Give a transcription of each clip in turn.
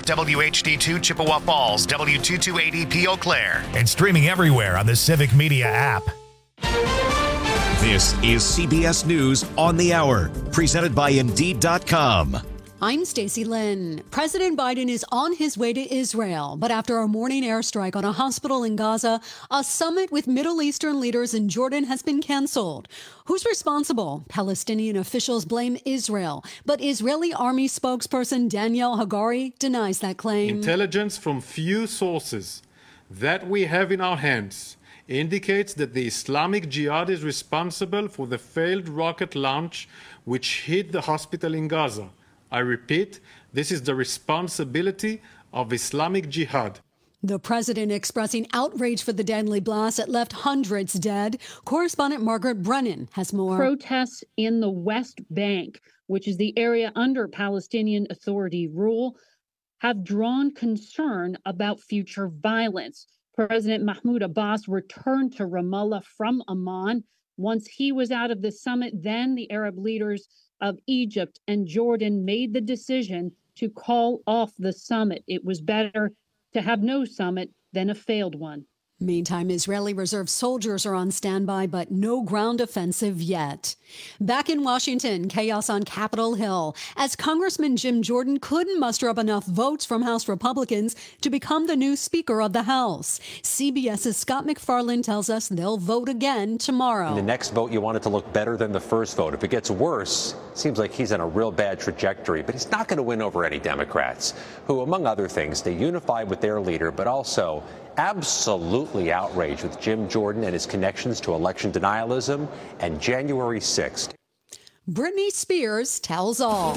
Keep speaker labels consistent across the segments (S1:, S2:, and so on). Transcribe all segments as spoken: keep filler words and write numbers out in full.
S1: W H D two Chippewa Falls, W two two eight E P Eau Claire.
S2: And streaming everywhere on the Civic Media app.
S3: This is C B S News on the Hour, presented by Indeed dot com.
S4: I'm Stacey Lynn. President Biden is on his way to Israel, but after a morning airstrike on a hospital in Gaza, a summit with Middle Eastern leaders in Jordan has been canceled. Who's responsible? Palestinian officials blame Israel, but Israeli army spokesperson Daniel Hagari denies that claim.
S5: Intelligence from few sources that we have in our hands indicates that the Islamic Jihad is responsible for the failed rocket launch which hit the hospital in Gaza. I repeat, this is the responsibility of Islamic Jihad.
S4: The president expressing outrage for the deadly blast that left hundreds dead. Correspondent Margaret Brennan has more.
S6: Protests in the West Bank, which is the area under Palestinian Authority rule, have drawn concern about future violence. President Mahmoud Abbas returned to Ramallah from Amman. Once he was out of the summit, then the Arab leaders of Egypt and Jordan made the decision to call off the summit. It was better to have no summit than a failed one.
S4: Meantime, Israeli reserve soldiers are on standby, but no ground offensive yet. Back in Washington, chaos on Capitol Hill, as Congressman Jim Jordan couldn't muster up enough votes from House Republicans to become the new Speaker of the House. CBS's Scott McFarland tells us they'll vote again tomorrow.
S7: In the next vote, you want it to look better than the first vote. If it gets worse, it seems like he's on a real bad trajectory, but he's not going to win over any Democrats, who, among other things, stay unified with their leader, but also absolutely outraged with Jim Jordan and his connections to election denialism and January sixth.
S4: Britney Spears tells all.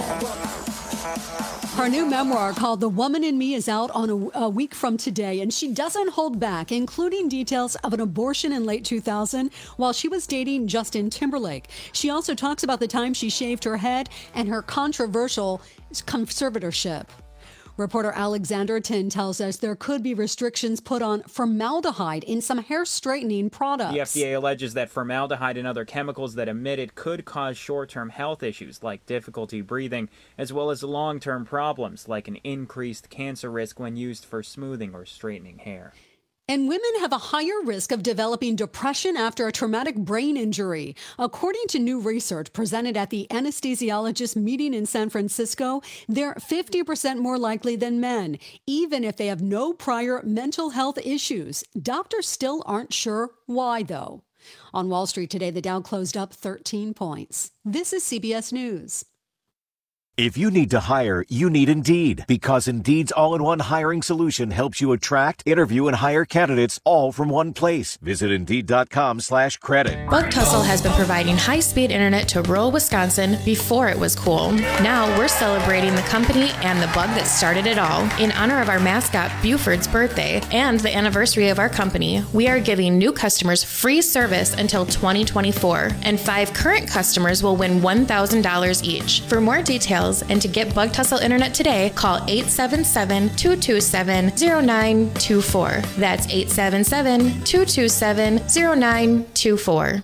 S4: Her new memoir called The Woman in Me is out on a, a week from today, and she doesn't hold back, including details of an abortion in late two thousand while she was dating Justin Timberlake. She also talks about the time she shaved her head and her controversial conservatorship. Reporter Alexander Tin tells us there could be restrictions put on formaldehyde in some hair straightening products.
S8: The F D A alleges that formaldehyde and other chemicals that emit it could cause short-term health issues like difficulty breathing, as well as long-term problems like an increased cancer risk when used for smoothing or straightening hair.
S4: And women have a higher risk of developing depression after a traumatic brain injury. According to new research presented at the anesthesiologist meeting in San Francisco, they're fifty percent more likely than men, even if they have no prior mental health issues. Doctors still aren't sure why, though. On Wall Street today, the Dow closed up thirteen points. This is C B S News.
S3: If you need to hire, you need Indeed, because Indeed's all-in-one hiring solution helps you attract, interview, and hire candidates all from one place. Visit Indeed.com slash credit.
S9: Bug Tussle has been providing high-speed internet to rural Wisconsin before it was cool. Now we're celebrating the company and the bug that started it all. In honor of our mascot, Buford's birthday, and the anniversary of our company, we are giving new customers free service until twenty twenty-four, and five current customers will win one thousand dollars each. For more details, and to get Bug Tussle internet today, call eight seven seven, two two seven, zero nine two four. That's eight seven seven, two two seven, zero nine two four.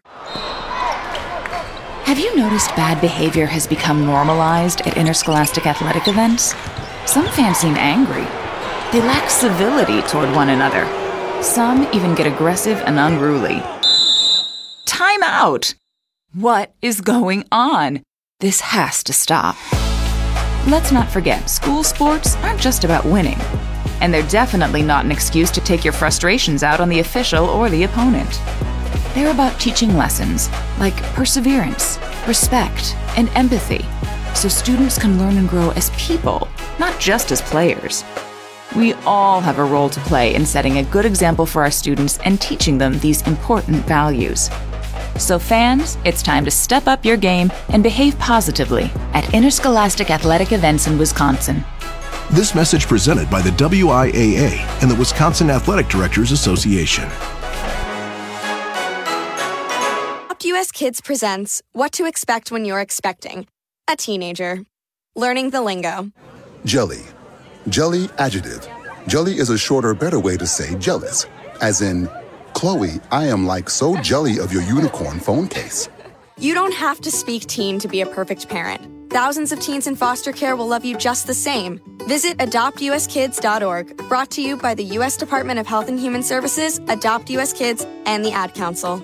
S10: Have you noticed bad behavior has become normalized at interscholastic athletic events? Some fans seem angry. They lack civility toward one another. Some even get aggressive and unruly. Time out! What is going on? This has to stop. Let's not forget, school sports aren't just about winning. And they're definitely not an excuse to take your frustrations out on the official or the opponent. They're about teaching lessons like perseverance, respect, and empathy, so students can learn and grow as people, not just as players. We all have a role to play in setting a good example for our students and teaching them these important values. So fans, it's time to step up your game and behave positively at interscholastic athletic events in Wisconsin.
S11: This message presented by the W I A A and the Wisconsin Athletic Directors Association.
S12: U S Kids presents What to Expect When You're Expecting a Teenager. Learning the lingo.
S13: Jelly. Jelly adjective. Jelly is a shorter, better way to say jealous, as in, Chloe, I am like so jelly of your unicorn phone case.
S12: You don't have to speak teen to be a perfect parent. Thousands of teens in foster care will love you just the same. Visit adopt u s kids dot org, brought to you by the U S Department of Health and Human Services, Adopt U S Kids, and the Ad Council.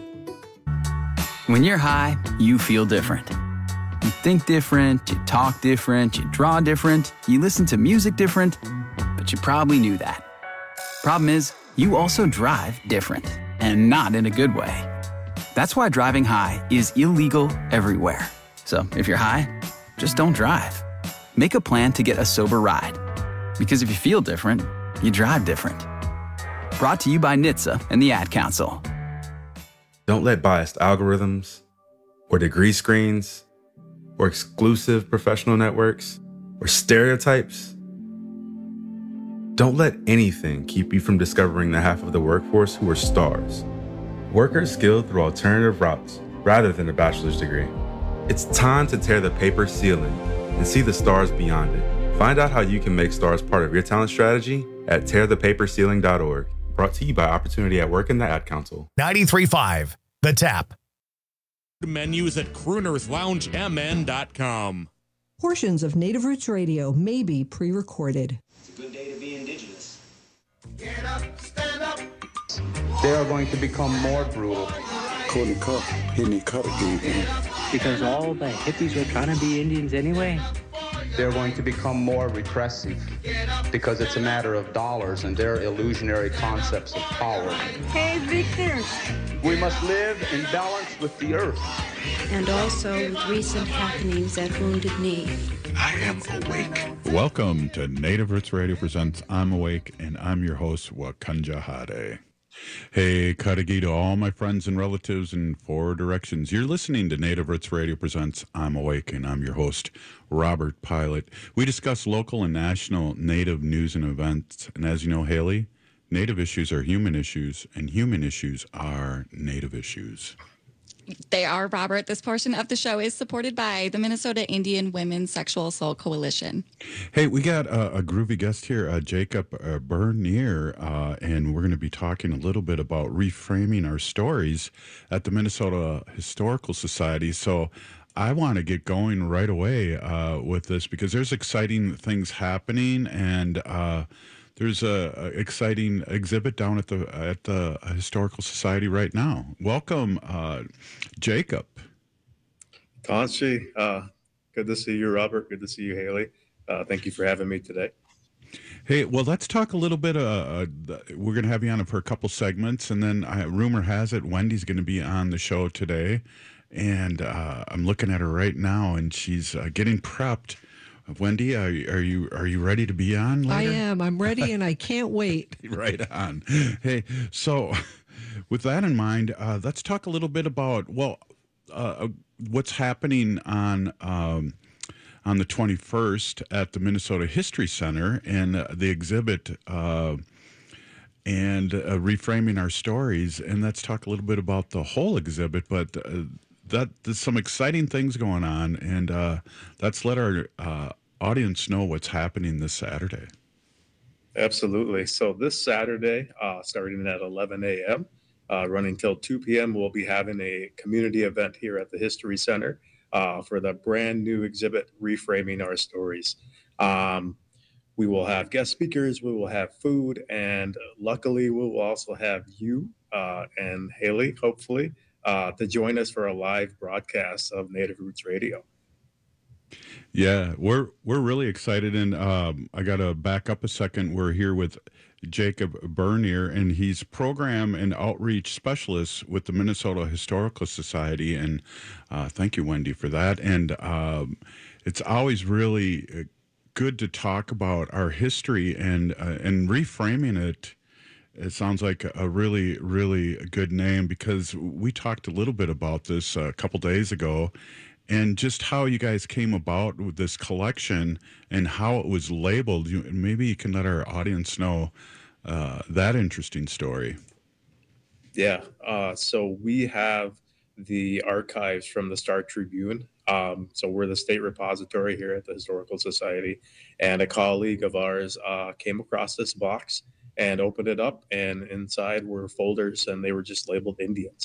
S14: When you're high, you feel different. You think different, you talk different, you draw different, you listen to music different, but you probably knew that. Problem is, you also drive different, and not in a good way. That's why driving high is illegal everywhere. So if you're high, just don't drive. Make a plan to get a sober ride. Because if you feel different, you drive different. Brought to you by N H T S A and the Ad Council.
S15: Don't let biased algorithms or degree screens or exclusive professional networks or stereotypes. Don't let anything keep you from discovering the half of the workforce who are stars. Workers skilled through alternative routes rather than a bachelor's degree. It's time to tear the paper ceiling and see the stars beyond it. Find out how you can make stars part of your talent strategy at tear the paper ceiling dot org. Brought to you by Opportunity at Work and the Ad Council.
S2: ninety-three point five The Tap.
S16: Menus at crooners lounge m n dot com.
S17: Portions of Native Roots Radio may be pre-recorded.
S18: It's a good day to be indigenous.
S19: Get up, stand up.
S20: They are going to become more brutal.
S21: Courtney Cup, hitting the cut again.
S22: Because all the hippies were trying to be Indians anyway.
S20: They're going to become more repressive because it's a matter of dollars and their illusionary concepts of power.
S23: Hey, Victor.
S20: We must live in balance with the earth.
S23: And also with recent happenings at Wounded Knee.
S21: I am awake.
S24: Welcome to Native Roots Radio presents I'm Awake, and I'm your host, Wakanja Hade. Hey, Kadagi to all my friends and relatives in four directions. You're listening to Native Roots Radio presents I'm Awake, and I'm your host, Robert Pilot. We discuss local and national Native news and events. And as you know, Haley, Native issues are human issues, and human issues are Native issues.
S25: They are, Robert. This portion of the show is supported by the Minnesota Indian Women's Sexual Assault Coalition.
S24: Hey, we got a, a groovy guest here, uh, Jacob uh, Bernier, uh, and we're going to be talking a little bit about reframing our stories at the Minnesota Historical Society. So I want to get going right away uh, with this because there's exciting things happening, and uh, there's a, a exciting exhibit down at the at the Historical Society right now. Welcome, uh, Jacob.
S26: Kanchi, uh, good to see you, Robert. Good to see you, Haley. Uh, thank you for having me today.
S24: Hey, well, let's talk a little bit. Uh, uh, we're going to have you on for a couple segments, and then uh, rumor has it Wendy's going to be on the show today, and uh, I'm looking at her right now, and she's uh, getting prepped. Wendy, are you, are you are you ready to be on later?
S17: I am. I'm ready, and I can't wait.
S24: Right on. Hey, so with that in mind, uh, let's talk a little bit about, well, uh, what's happening on um, on the twenty-first at the Minnesota History Center and uh, the exhibit uh, and uh, reframing our stories. And let's talk a little bit about the whole exhibit, but uh, that there's some exciting things going on, and uh, let's let our uh, audience know what's happening this Saturday.
S26: Absolutely. So this Saturday, uh, starting at eleven a.m., uh, running till two p.m., we'll be having a community event here at the History Center uh, for the brand new exhibit, Reframing Our Stories. Um, we will have guest speakers, we will have food, and luckily we will also have you uh, and Haley, hopefully, uh, to join us for a live broadcast of Native Roots Radio.
S24: Yeah, we're we're really excited, and um, I got to back up a second. We're here with Jacob Bernier, and he's program and outreach specialist with the Minnesota Historical Society. And uh, thank you, Wendy, for that. And um, it's always really good to talk about our history and uh, and reframing it. It sounds like a really, really good name, because we talked a little bit about this a couple days ago, and just how you guys came about with this collection and how it was labeled. You, maybe you can let our audience know uh, that interesting story.
S26: Yeah, uh, so we have the archives from the Star Tribune. Um, so we're the state repository here at the Historical Society, and a colleague of ours uh, came across this box and opened it up, and inside were folders, and they were just labeled Indians.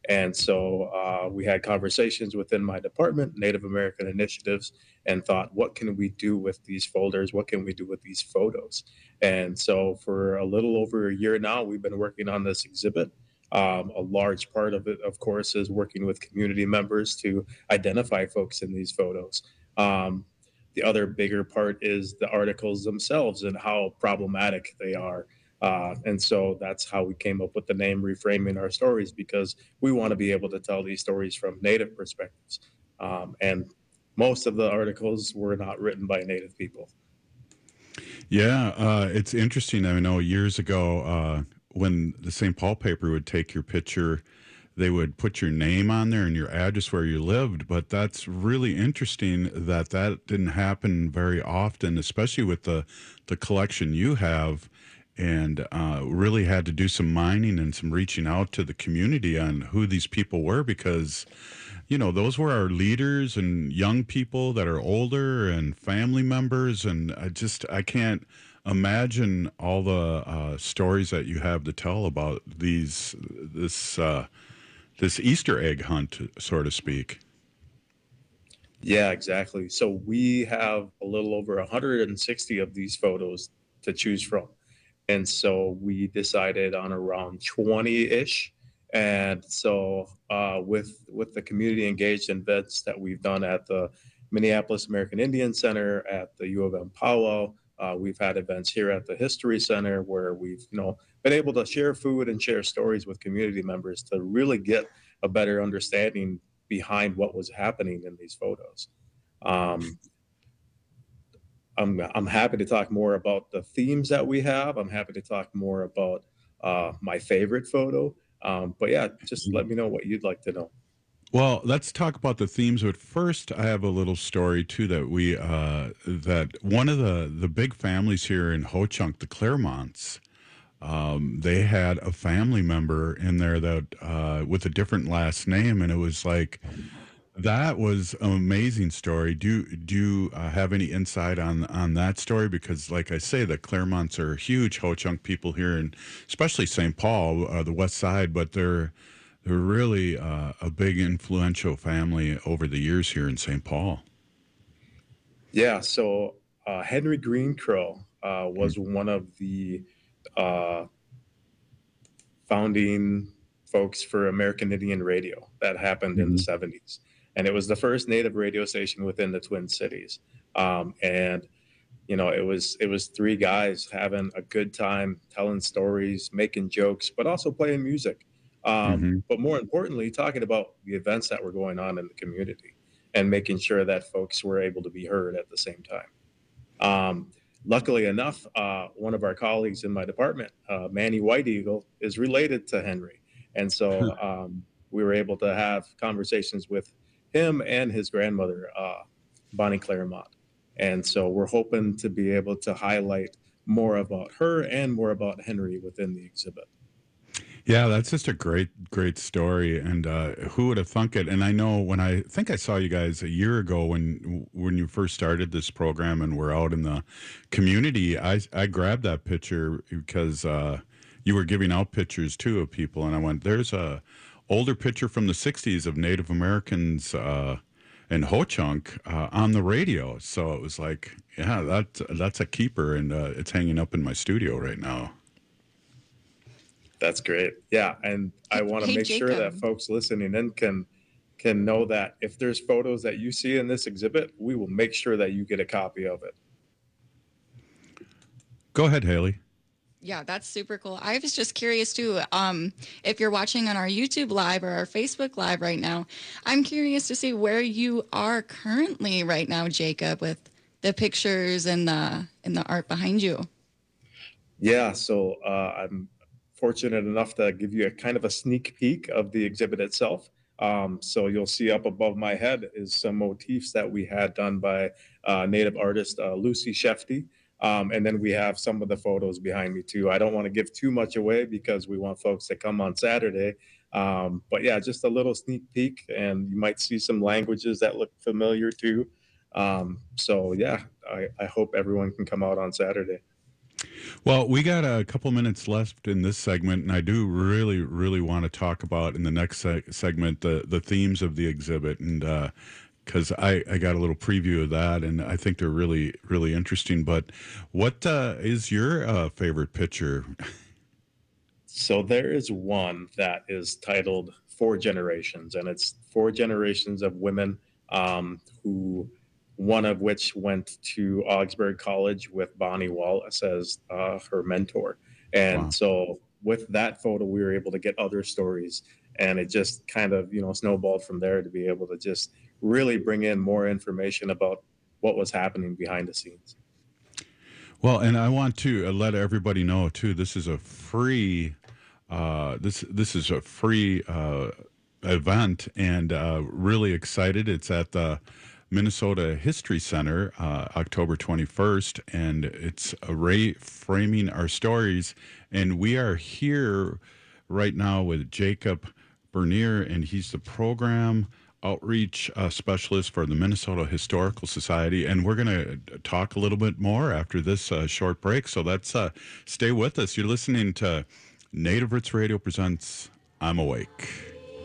S26: And so uh, we had conversations within my department, Native American Initiatives, and thought, what can we do with these folders? What can we do with these photos? And so for a little over a year now, we've been working on this exhibit. Um, a large part of it, of course, is working with community members to identify folks in these photos. Um, the other bigger part is the articles themselves and how problematic they are. Uh, and so that's how we came up with the name Reframing Our Stories, because we want to be able to tell these stories from Native perspectives. Um, and most of the articles were not written by Native people.
S24: Yeah, uh, it's interesting. I know years ago uh, when the Saint Paul paper would take your picture, they would put your name on there and your address where you lived. But that's really interesting that that didn't happen very often, especially with the, the collection you have. And uh, really had to do some mining and some reaching out to the community on who these people were, because, you know, those were our leaders and young people that are older and family members. And I just, I can't imagine all the uh, stories that you have to tell about these, this, uh, this Easter egg hunt, so to speak.
S26: Yeah, exactly. So we have a little over one hundred sixty of these photos to choose from. And so we decided on around twenty-ish. And so uh, with with the community engaged events that we've done at the Minneapolis American Indian Center, at the U of M Powwow, uh, we've had events here at the History Center where we've you know been able to share food and share stories with community members to really get a better understanding behind what was happening in these photos. Um, I'm, I'm happy to talk more about the themes that we have. I'm happy to talk more about uh, my favorite photo. Um, but yeah, just let me know what you'd like to know.
S24: Well, let's talk about the themes. But first, I have a little story too that we uh, that one of the the big families here in Ho Chunk, the Claremonts, um, they had a family member in there that uh, with a different last name, and it was like. That was an amazing story. Do do you uh, have any insight on on that story? Because, like I say, the Claremonts are huge Ho Chunk people here, and especially Saint Paul, uh, the West Side. But they're they're really uh, a big influential family over the years here in Saint Paul.
S26: Yeah. So uh, Henry Green Crow uh, was mm-hmm. one of the uh, founding folks for American Indian Radio. That happened mm-hmm. in the seventies. And it was the first Native radio station within the Twin Cities. Um, and, you know, it was it was three guys having a good time, telling stories, making jokes, but also playing music. Um, mm-hmm. But more importantly, talking about the events that were going on in the community and making sure that folks were able to be heard at the same time. Um, luckily enough, uh, one of our colleagues in my department, uh, Manny White Eagle, is related to Henry. And so um, we were able to have conversations with him and his grandmother, uh, Bonnie Claremont. And so we're hoping to be able to highlight more about her and more about Henry within the exhibit.
S24: Yeah, that's just a great, great story. And uh, who would have thunk it? And I know when I think I saw you guys a year ago when when you first started this program and were out in the community, I, I grabbed that picture because uh, you were giving out pictures too of people. And I went, there's a older picture from the sixties of Native Americans uh, in Ho Chunk uh, on the radio. So it was like, yeah, that, that's a keeper, and uh, it's hanging up in my studio right now.
S26: That's great. Yeah, and I want to hey, make Jacob. sure that folks listening in can can know that if there's photos that you see in this exhibit, we will make sure that you get a copy of it.
S24: Go ahead, Haley.
S25: Yeah, that's super cool. I was just curious too. Um, if you're watching on our YouTube Live or our Facebook Live right now, I'm curious to see where you are currently right now, Jacob, with the pictures and the and the art behind you.
S26: Yeah, so uh, I'm fortunate enough to give you a kind of a sneak peek of the exhibit itself. Um, so you'll see up above my head is some motifs that we had done by uh, Native artist uh, Lucy Shefty. Um, and then we have some of the photos behind me too. I don't want to give too much away because we want folks to come on Saturday. Um, but yeah, just a little sneak peek, and you might see some languages that look familiar too. Um, so yeah, I, I hope everyone can come out on Saturday.
S24: Well, we got a couple minutes left in this segment, and I do really, really want to talk about in the next seg- segment the, the themes of the exhibit, and because uh, I, I got a little preview of that, and I think they're really, really interesting. But what uh, is your uh, favorite picture?
S26: So there is one that is titled Four Generations, and it's four generations of women um, who... one of which went to Augsburg College with Bonnie Wallace as uh, her mentor. And wow. So with that photo, we were able to get other stories, and it just kind of, you know, snowballed from there to be able to just really bring in more information about what was happening behind the scenes.
S24: Well, and I want to let everybody know too, this is a free, uh, this, this is a free uh, event, and uh, really excited. It's at the Minnesota History Center, uh, October twenty-first, and it's Array Framing Our Stories. And we are here right now with Jacob Bernier, and he's the program outreach uh, specialist for the Minnesota Historical Society. And we're going to talk a little bit more after this uh, short break. So let's uh, stay with us. You're listening to Native Roots Radio presents I'm Awake.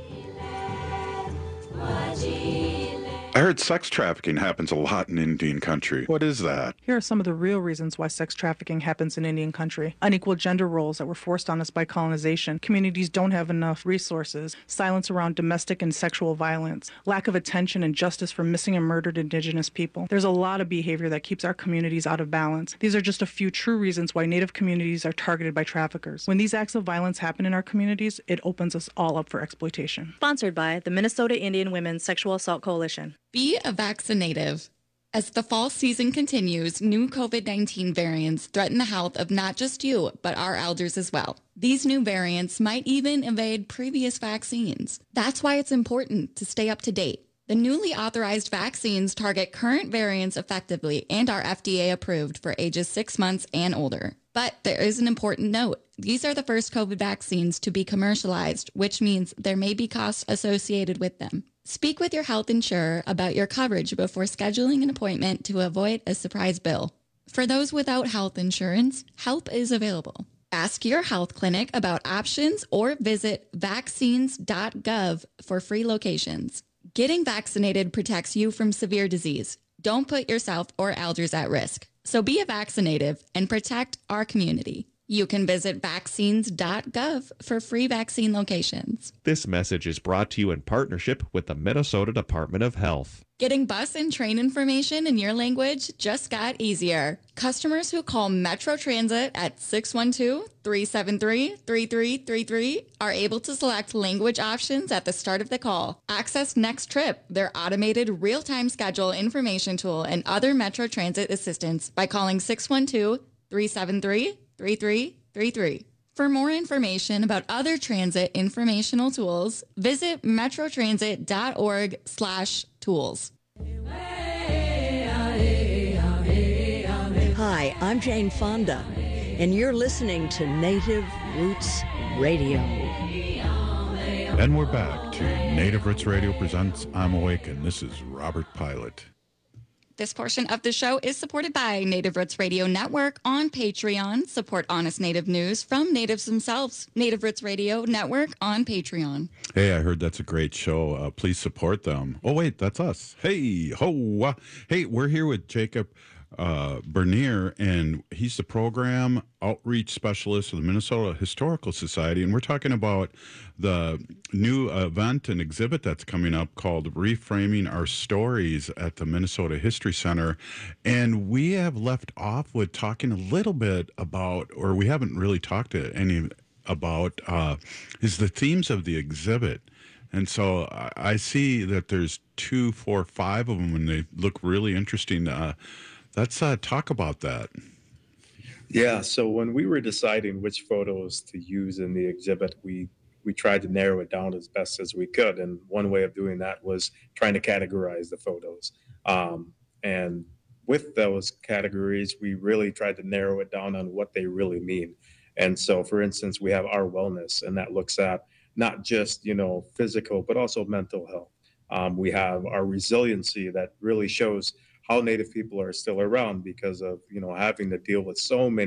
S1: I heard sex trafficking happens a lot in Indian country. What is that?
S4: Here are some of the real reasons why sex trafficking happens in Indian country. Unequal gender roles that were forced on us by colonization. Communities don't have enough resources. Silence around domestic and sexual violence. Lack of attention and justice for missing and murdered Indigenous people. There's a lot of behavior that keeps our communities out of balance. These are just a few true reasons why Native communities are targeted by traffickers. When these acts of violence happen in our communities, it opens us all up for exploitation.
S5: Sponsored by the Minnesota Indian Women's Sexual Assault Coalition.
S25: Be a vaccinative. As the fall season continues, new COVID nineteen variants threaten the health of not just you, but our elders as well. These new variants might even evade previous vaccines. That's why it's important to stay up to date. The newly authorized vaccines target current variants effectively and are F D A approved for ages six months and older. But there is an important note. These are the first COVID vaccines to be commercialized, which means there may be costs associated with them. Speak with your health insurer about your coverage before scheduling an appointment to avoid a surprise bill. For those without health insurance, help is available. Ask your health clinic about options or visit vaccines dot gov for free locations. Getting vaccinated protects you from severe disease. Don't put yourself or elders at risk. So be a vaccinative and protect our community. You can visit vaccines dot gov for free vaccine locations.
S6: This message is brought to you in partnership with the Minnesota Department of Health.
S25: Getting bus and train information in your language just got easier. Customers who call Metro Transit at six one two, three seven three, three three three three are able to select language options at the start of the call. Access Next Trip, their automated real-time schedule information tool, and other Metro Transit assistance by calling six one two, three seven three, three three three three. For more information about other transit informational tools, visit metrotransit dot org slash tools.
S23: Hi, I'm Jane Fonda, and you're listening to Native Roots Radio.
S24: And we're back to Native Roots Radio presents I'm Awake, and this is Robert Pilot.
S25: This portion of the show is supported by Native Roots Radio Network on Patreon. Support honest Native news from natives themselves. Native Roots Radio Network on Patreon.
S24: Hey, I heard that's a great show. Uh, please support them. Oh, wait, that's us. Hey, ho, uh, hey, we're here with Jacob uh, Bernier, and he's the program outreach specialist of the Minnesota Historical Society, and we're talking about the new event and exhibit that's coming up called Reframing Our Stories at the Minnesota History Center. And we have left off with talking a little bit about, or we haven't really talked to any about, uh, is the themes of the exhibit. And so I see that there's two, four, five of them, and they look really interesting. Uh, let's uh, talk about that.
S26: Yeah, so when we were deciding which photos to use in the exhibit, we we tried to narrow it down as best as we could. And one way of doing that was trying to categorize the photos. Um, and with those categories, we really tried to narrow it down on what they really mean. And so, for instance, we have our wellness, and that looks at not just, you know, physical, but also mental health. Um, we have our resiliency that really shows how Native people are still around because of, you know, having to deal with so many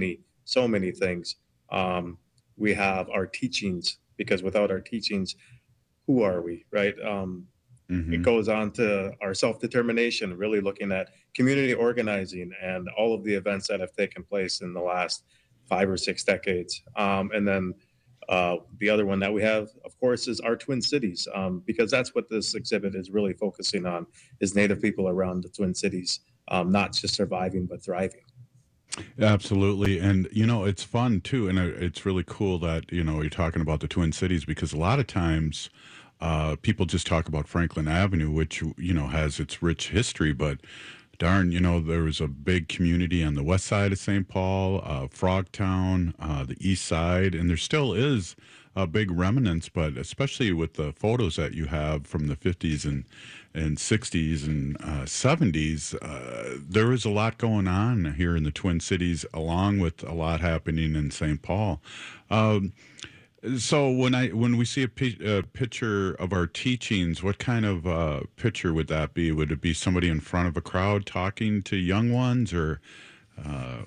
S26: so many things. Um, we have our teachings, because without our teachings, who are we, right? Um, mm-hmm. It goes on to our self-determination, really looking at community organizing and all of the events that have taken place in the last five or six decades. Um, and then uh, the other one that we have, of course, is our Twin Cities, um, because that's what this exhibit is really focusing on, is Native people around the Twin Cities, um, not just surviving, but thriving.
S24: Absolutely. And, you know, it's fun, too. And it's really cool that, you know, you're talking about the Twin Cities, because a lot of times uh, people just talk about Franklin Avenue, which, you know, has its rich history. But darn, you know, there was a big community on the west side of Saint Paul, uh, Frogtown, uh, the east side, and there still is a big remnants, but especially with the photos that you have from the fifties and, and sixties and uh, seventies, uh, there is a lot going on here in the Twin Cities, along with a lot happening in Saint Paul. Um, so when I when we see a, p- a picture of our teachings, what kind of uh, picture would that be? Would it be somebody in front of a crowd talking to young ones, or? Uh...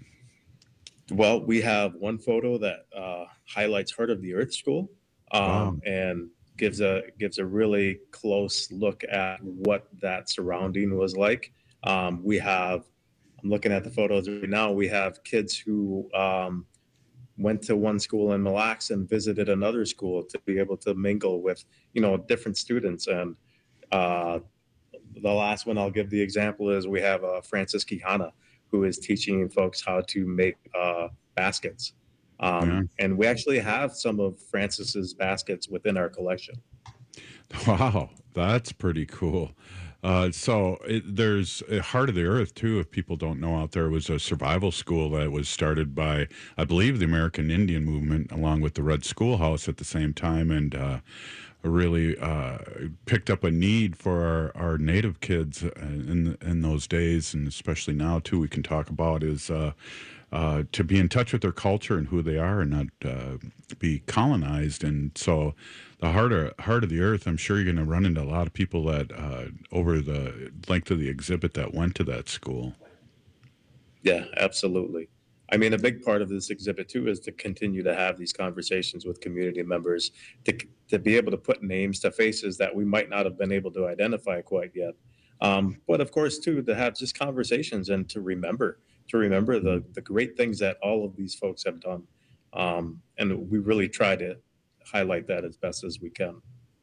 S26: Well, we have one photo that uh, highlights Heart of the Earth School, um, wow. and gives a gives a really close look at what that surrounding was like. Um, we have, I'm looking at the photos right now. We have kids who um, went to one school in Mille Lacs and visited another school to be able to mingle with, you know, different students. And uh, the last one I'll give the example is we have uh, Francis Kihana, who is teaching folks how to make uh, baskets. Um, yeah. And we actually have some of Francis's baskets within our collection.
S24: Wow, that's pretty cool. Uh, so it, there's a Heart of the Earth, too, if people don't know out there. It was a survival school that was started by, I believe, the American Indian movement, along with the Red Schoolhouse at the same time, and uh, really uh, picked up a need for our, our Native kids in in those days, and especially now, too, we can talk about is uh, uh, to be in touch with their culture and who they are, and not uh, be colonized. And so the heart of, heart of the Earth, I'm sure you're going to run into a lot of people that uh, over the length of the exhibit that went to that school.
S26: Yeah, absolutely. I mean, a big part of this exhibit, too, is to continue to have these conversations with community members, to to be able to put names to faces that we might not have been able to identify quite yet. Um, but, of course, too, to have just conversations and to remember, to remember the, the great things that all of these folks have done. Um, and we really try to highlight that as best as we can.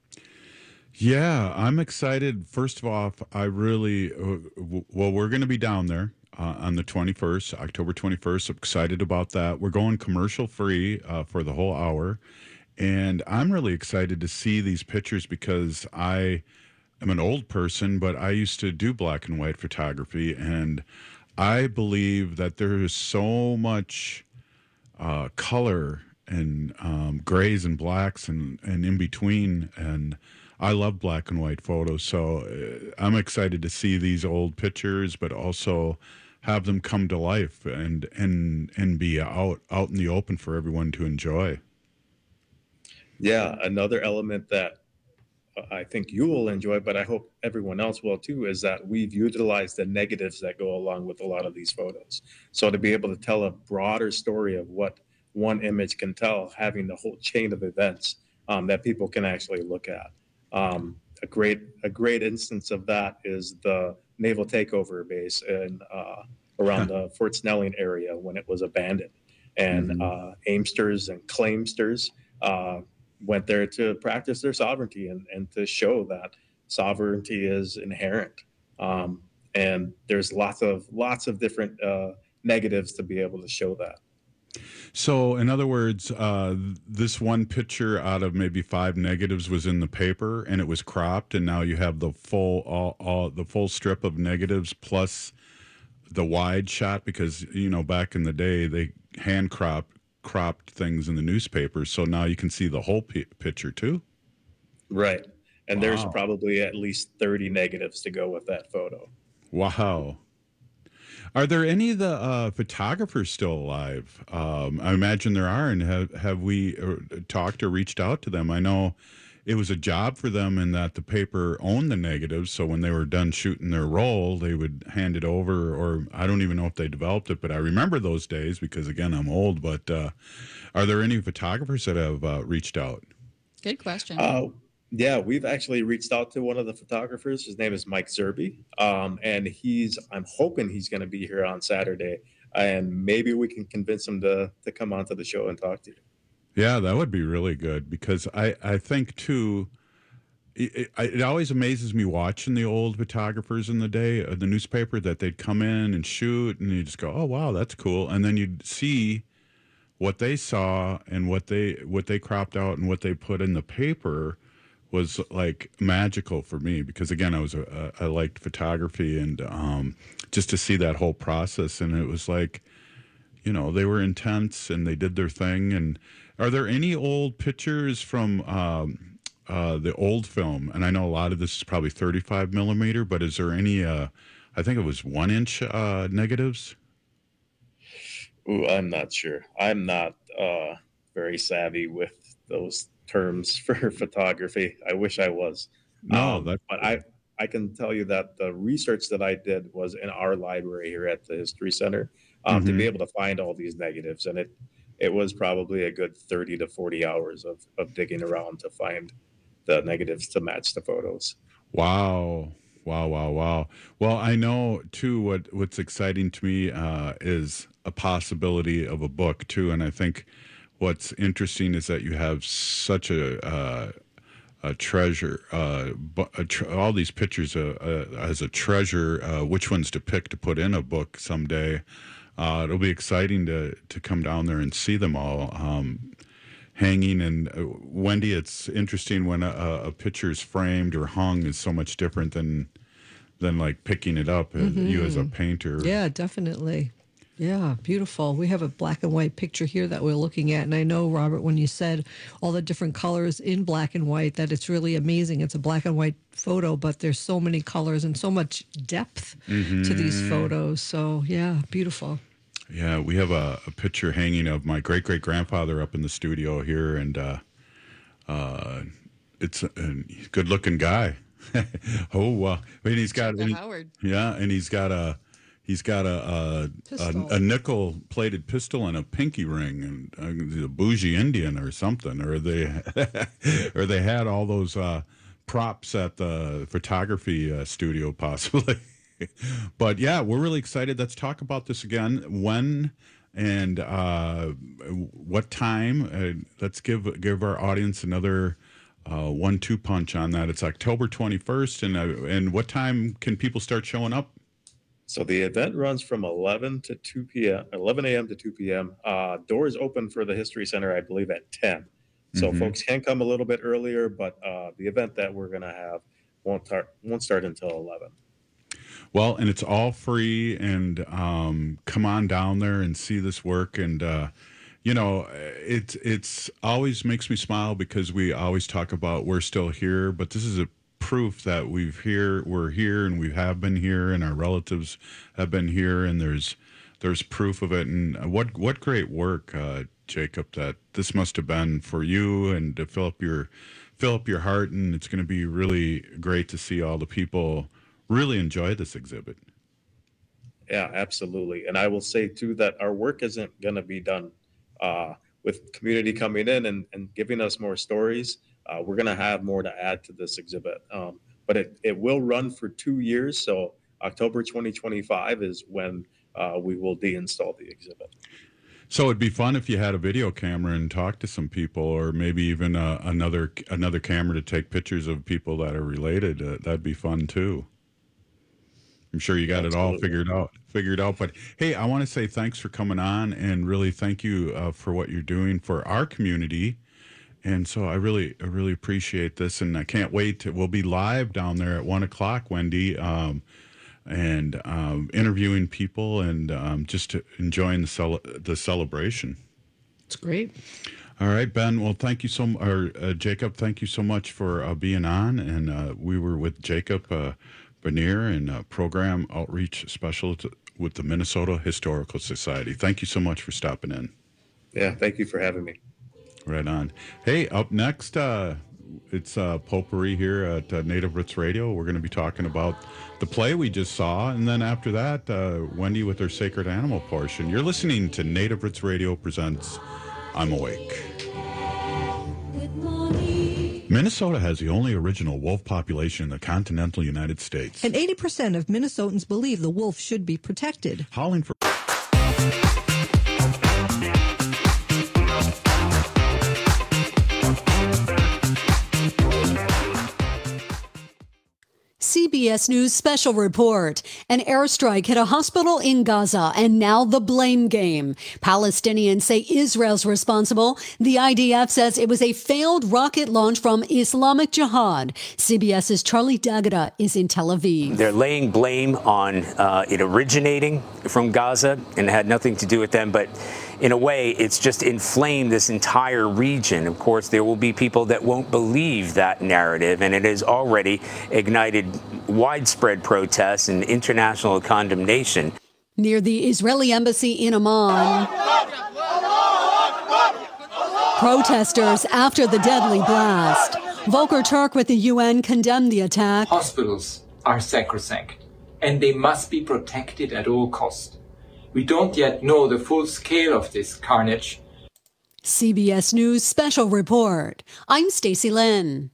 S24: Yeah, I'm excited. First of all, I really, uh, well, we're going to be down there. Uh, on the twenty-first, October twenty-first. I'm excited about that. We're going commercial free uh, for the whole hour. And I'm really excited to see these pictures because I am an old person, but I used to do black and white photography. And I believe that there is so much uh, color and um, grays and blacks and, and in between. And I love black and white photos. So uh, I'm excited to see these old pictures, but also have them come to life and and and be out out in the open for everyone to enjoy.
S26: Yeah, another element that I think you will enjoy, but I hope everyone else will too, is that we've utilized the negatives that go along with a lot of these photos. So to be able to tell a broader story of what one image can tell, having the whole chain of events um, that people can actually look at. Um, a great a great instance of that is the naval takeover base in uh, around the Fort Snelling area when it was abandoned, and mm-hmm. uh, aimsters and claimsters uh, went there to practice their sovereignty and, and to show that sovereignty is inherent. Um, and there's lots of lots of different uh, negatives to be able to show that.
S24: So, in other words, uh, this one picture out of maybe five negatives was in the paper, and it was cropped, and now you have the full, all, all the full strip of negatives plus the wide shot, because you know back in the day they hand cropped cropped things in the newspapers, so now you can see the whole p- picture too.
S26: Right, and
S24: wow.
S26: There's probably at least thirty negatives to go with that photo.
S24: Wow. Are there any of the uh, photographers still alive? Um, I imagine there are, and have, have we uh, talked or reached out to them? I know it was a job for them in that the paper owned the negatives. So when they were done shooting their roll, they would hand it over, or I don't even know if they developed it, but I remember those days because, again, I'm old. But uh, are there any photographers that have uh, reached out?
S25: Good question.
S26: Uh, yeah, we've actually reached out to one of the photographers. His name is Mike Zerby. Um, and he's, I'm hoping he's going to be here on Saturday, and maybe we can convince him to, to come onto the show and talk to you.
S24: Yeah, that would be really good, because I, I think, too, it, it, it always amazes me watching the old photographers in the day of the newspaper, that they'd come in and shoot, and you just go, oh, wow, that's cool. And then you'd see what they saw and what they what they cropped out and what they put in the paper was like magical for me, because, again, I was a, I liked photography, and um, just to see that whole process, and it was like, you know, they were intense and they did their thing. And are there any old pictures from um, uh, the old film? And I know a lot of this is probably thirty-five millimeter, but is there any, uh, I think it was one inch uh, negatives?
S26: Ooh, I'm not sure. I'm not uh, very savvy with those terms for photography. I wish I was.
S24: No,
S26: um,
S24: that,
S26: but I, I can tell you that the research that I did was in our library here at the History Center, um,
S24: mm-hmm.
S26: to be able to find all these negatives. And it, it was probably a good thirty to forty hours of, of digging around to find the negatives to match the photos.
S24: Wow. Wow, wow, wow. Well, I know, too, what, what's exciting to me uh, is a possibility of a book, too. And I think what's interesting is that you have such a, uh, a treasure, uh, a tre- all these pictures uh, uh, as a treasure, uh, which ones to pick to put in a book someday. Uh, it'll be exciting to, to come down there and see them all. Um, hanging. And uh, Wendy, it's interesting when a, a picture is framed or hung is so much different than than like picking it up, mm-hmm. you as a painter.
S17: Yeah, definitely. Yeah, beautiful. We have a black and white picture here that we're looking at. And I know, Robert, when you said all the different colors in black and white, that it's really amazing. It's a black and white photo, but there's so many colors and so much depth mm-hmm. to these photos. So, yeah, beautiful.
S24: Yeah, we have a, a picture hanging of my great-great-grandfather up in the studio here, and uh, uh, it's a, a good-looking guy. oh, uh, I mean, he's got and he,
S25: Howard.
S24: Yeah, and he's got a he's got a a, a, a nickel-plated pistol and a pinky ring, and uh, he's a bougie Indian or something, or they or they had all those uh, props at the photography uh, studio, possibly. But yeah, we're really excited. Let's talk about this again. When and uh, what time? Uh, let's give give our audience another uh, one-two punch on that. It's October twenty-first, and uh, and what time can people start showing up?
S26: So the event runs from eleven to two p.m. eleven a.m. to two p.m. Uh, doors open for the History Center, I believe, at ten. So mm-hmm. folks can come a little bit earlier, but uh, the event that we're going to have won't tar- won't start until eleven.
S24: Well, and it's all free, and um, come on down there and see this work. And, uh, you know, it it's always makes me smile, because we always talk about we're still here, but this is a proof that we've here, we're here, and we have been here, and our relatives have been here, and there's there's proof of it. And what what great work, uh, Jacob, that this must have been for you, and to fill up your fill up your heart. And it's going to be really great to see all the people really enjoy this exhibit.
S26: Yeah, absolutely. And I will say, too, that our work isn't going to be done uh, with community coming in and, and giving us more stories. Uh, we're going to have more to add to this exhibit. Um, but it, it will run for two years. So October twenty twenty-five is when uh, we will deinstall the exhibit.
S24: So it'd be fun if you had a video camera and talk to some people, or maybe even uh, another another camera to take pictures of people that are related. Uh, that'd be fun, too. I'm sure you got Absolutely. It all figured out, figured out. But hey, I want to say thanks for coming on, and really thank you uh, for what you're doing for our community. And so I really, I really appreciate this, and I can't wait to. We'll be live down there at one o'clock, Wendy, um, and um, interviewing people, and um, just to enjoying the cel- the celebration.
S17: It's great.
S24: All right, Ben. Well, thank you so much, or uh, Jacob. Thank you so much for uh, being on, and uh, we were with Jacob Uh, Bernier and uh, Program Outreach Specialist with the Minnesota Historical Society. Thank you so much for stopping in.
S26: Yeah, thank you for having me.
S24: Right on. Hey, up next, uh, it's uh, potpourri here at uh, Native Roots Radio. We're going to be talking about the play we just saw, and then after that, uh, Wendy with her Sacred Animal portion. You're listening to Native Roots Radio presents I'm Awake. Minnesota has the only original wolf population in the continental United States.
S17: And eighty percent of Minnesotans believe the wolf should be protected.
S24: Howling for...
S3: C B S News special report. An airstrike hit a hospital in Gaza, and now the blame game. Palestinians say Israel's responsible. The I D F says it was a failed rocket launch from Islamic Jihad. CBS's Charlie D'Agata is in Tel Aviv.
S7: They're laying blame on uh, it originating from Gaza and had nothing to do with them, but in a way, it's just inflamed this entire region. Of course, there will be people that won't believe that narrative, and it has already ignited widespread protests and international condemnation.
S3: Near the Israeli embassy in Amman, protesters after the deadly blast. Volker Turk with the U N condemned the attack.
S8: Hospitals are sacrosanct, and they must be protected at all costs. We don't yet know the full scale of this carnage.
S3: C B S News special report. I'm Stacy Lynn.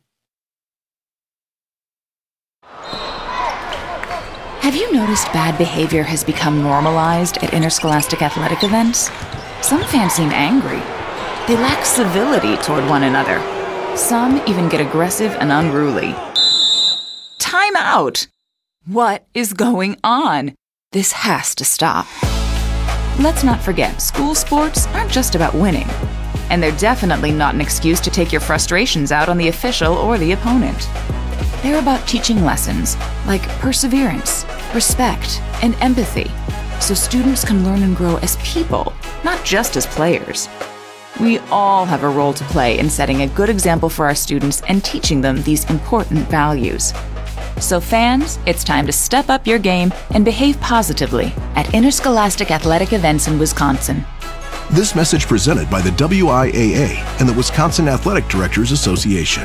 S9: Have you noticed bad behavior has become normalized at interscholastic athletic events? Some fans seem angry. They lack civility toward one another. Some even get aggressive and unruly. Time out! What is going on? This has to stop. Let's not forget, school sports aren't just about winning. And they're definitely not an excuse to take your frustrations out on the official or the opponent. They're about teaching lessons like perseverance, respect, and empathy, so students can learn and grow as people, not just as players. We all have a role to play in setting a good example for our students and teaching them these important values. So fans, it's time to step up your game and behave positively at interscholastic athletic events in Wisconsin.
S2: This message presented by the W I A A and the Wisconsin Athletic Directors Association.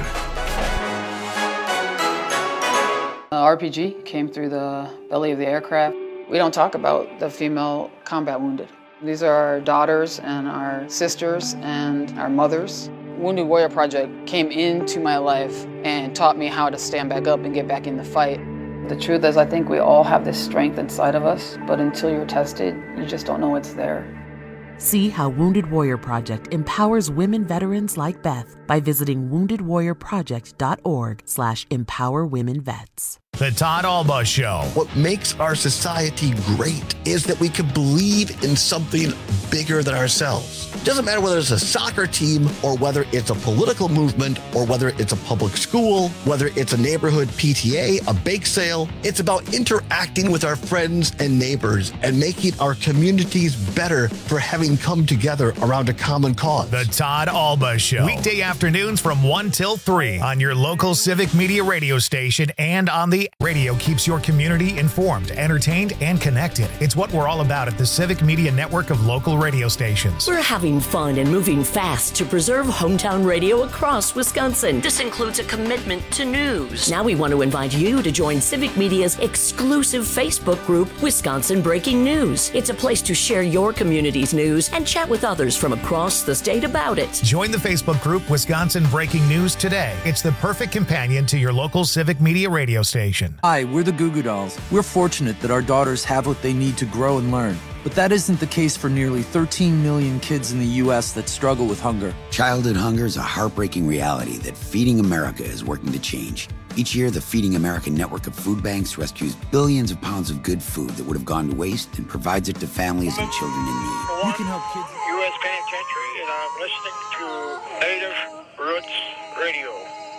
S10: The R P G came through the belly of the aircraft. We don't talk about the female combat wounded. These are our daughters and our sisters and our mothers. Wounded Warrior Project came into my life and taught me how to stand back up and get back in the fight. The truth is, I think we all have this strength inside of us, but until you're tested, you just don't know it's there.
S11: See how Wounded Warrior Project empowers women veterans like Beth by visiting wounded warrior project dot org slash empower women vets.
S2: The Todd Alba Show.
S27: What makes our society great is that we can believe in something bigger than ourselves. It doesn't matter whether it's a soccer team or whether it's a political movement or whether it's a public school, whether it's a neighborhood P T A, a bake sale. It's about interacting with our friends and neighbors and making our communities better for having come together around a common cause.
S2: The Todd Alba Show. Weekday afternoons from one till three on your local Civic Media radio station and on the radio. Keeps your community informed, entertained, and connected. It's what we're all about at the Civic Media network of local radio stations.
S28: We're having fun and moving fast to preserve hometown radio across Wisconsin. This includes a commitment to news. Now we want to invite you to join Civic Media's exclusive Facebook group, Wisconsin Breaking News. It's a place to share your community's news and chat with others from across the state about it.
S2: Join the Facebook group Wisconsin Breaking News today. It's the perfect companion to your local Civic Media radio station.
S29: Hi, we're the Goo Goo Dolls. We're fortunate that our daughters have what they need to grow and learn. But that isn't the case for nearly thirteen million kids in the U S that struggle with hunger.
S30: Childhood hunger is a heartbreaking reality that Feeding America is working to change. Each year, the Feeding America network of food banks rescues billions of pounds of good food that would have gone to waste and provides it to families and children in need.
S29: You can help kids.
S31: U S Penitentiary, and I'm listening to Native Roots Radio.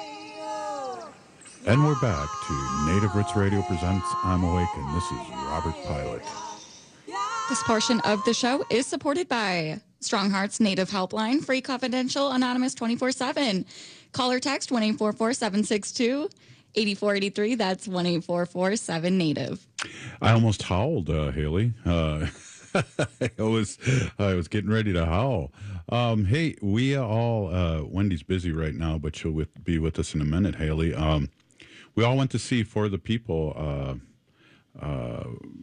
S24: And we're back to Native Roots Radio presents I'm Awake, and this is Robert Pilot.
S25: This portion of the show is supported by Strong Hearts Native Helpline, free, confidential, anonymous, twenty-four seven. Call or text one eight four four, seven six two, eight four eight three. That's one eight four four, seven Native.
S24: I almost howled, uh, Haley. Uh, I was I was getting ready to howl. Um, hey, we all uh, Wendy's busy right now, but she'll with, be with us in a minute. Haley, um, we all went to see For the People uh, uh,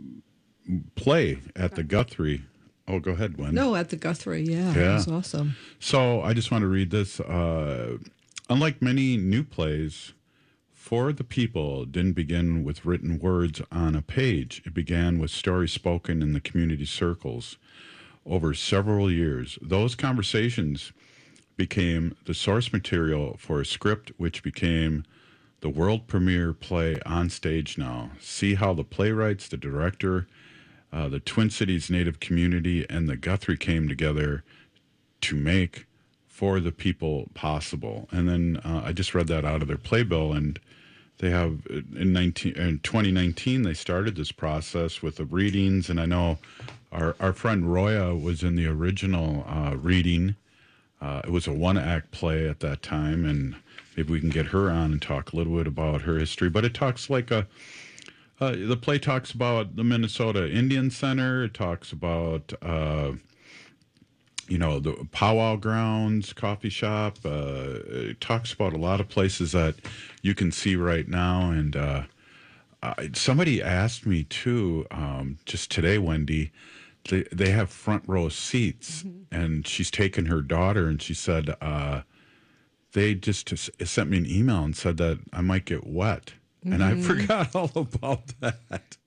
S24: play at the Guthrie. Oh, go ahead, Wendy.
S17: No, at the Guthrie. Yeah,
S24: yeah,
S17: it was awesome.
S24: So I just want to read this. Uh, unlike many new plays, For the People didn't begin with written words on a page. It began with stories spoken in the community circles over several years. Those conversations became the source material for a script which became the world premiere play on stage now. See how the playwrights, the director, uh, the Twin Cities Native community, and the Guthrie came together to make For the People possible. And then uh, I just read that out of their playbill, and they have in nineteen in twenty nineteen they started this process with the readings, and I know our our friend Roya was in the original uh, reading. Uh, it was a one act play at that time, and maybe we can get her on and talk a little bit about her history. But it talks like a uh, the play talks about the Minnesota Indian Center. It talks about uh, you know, the powwow grounds, coffee shop. Uh, it talks about a lot of places that you can see right now. And uh, I, somebody asked me too, um, just today, Wendy, they, they have front row seats, mm-hmm. and she's taken her daughter, and she said, uh, they just sent me an email and said that I might get wet. Mm-hmm. And I forgot all about that.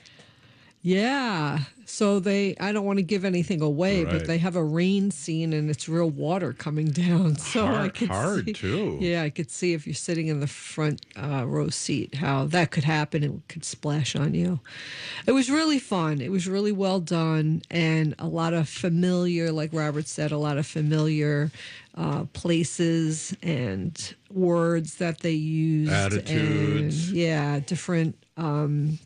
S17: Yeah. So they, I don't want to give anything away,
S24: right.
S17: but they have a rain scene and it's real water coming down. So
S24: hard,
S17: I could
S24: hard
S17: see,
S24: too.
S17: Yeah, I could see if you're sitting in the front uh, row seat, how that could happen. It could splash on you. It was really fun. It was really well done, and a lot of familiar, like Robert said, a lot of familiar uh, places and words that they used.
S24: Attitudes.
S17: And, yeah, different Um,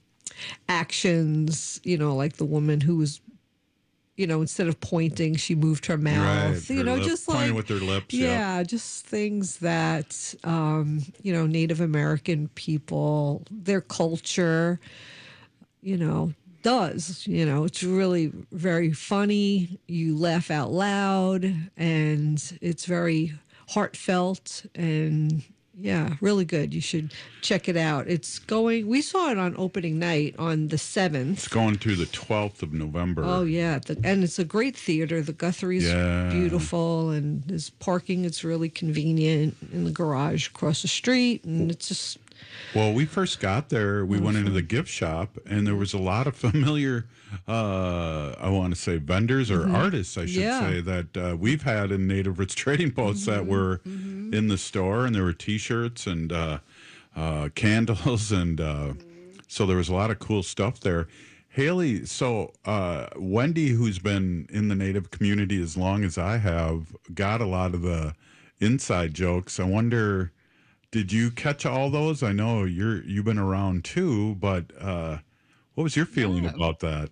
S17: actions, you know, like the woman who was, you know, instead of pointing, she moved her mouth,
S24: right,
S17: you
S24: her
S17: know,
S24: lip,
S17: just
S24: pointing
S17: like,
S24: with her lips.
S17: yeah,
S24: Yeah.
S17: just things that, um, you know, Native American people, their culture, you know, does, you know, it's really very funny. You laugh out loud, and it's very heartfelt, and yeah, really good. You should check it out. It's going, we saw it on opening night on the seventh.
S24: It's going through the twelfth of November.
S17: Oh, yeah. The, and it's a great theater. The Guthrie's
S24: Yeah.
S17: beautiful, and there's parking. It's really convenient in the garage across the street. And it's just.
S24: Well, we first got there, we went into the gift shop, and there was a lot of familiar, uh, I want to say vendors or
S17: Mhm.
S24: artists, I should
S17: Yeah.
S24: say, that uh, we've had in Native Roots Trading Posts that were in the store, and there were T-shirts and uh, uh, candles, and uh, so there was a lot of cool stuff there. Haley, so uh, Wendy, who's been in the Native community as long as I have, got a lot of the inside jokes. I wonder, did you catch all those? I know you're you've been around too, but uh, what was your feeling
S25: Yeah.
S24: about that?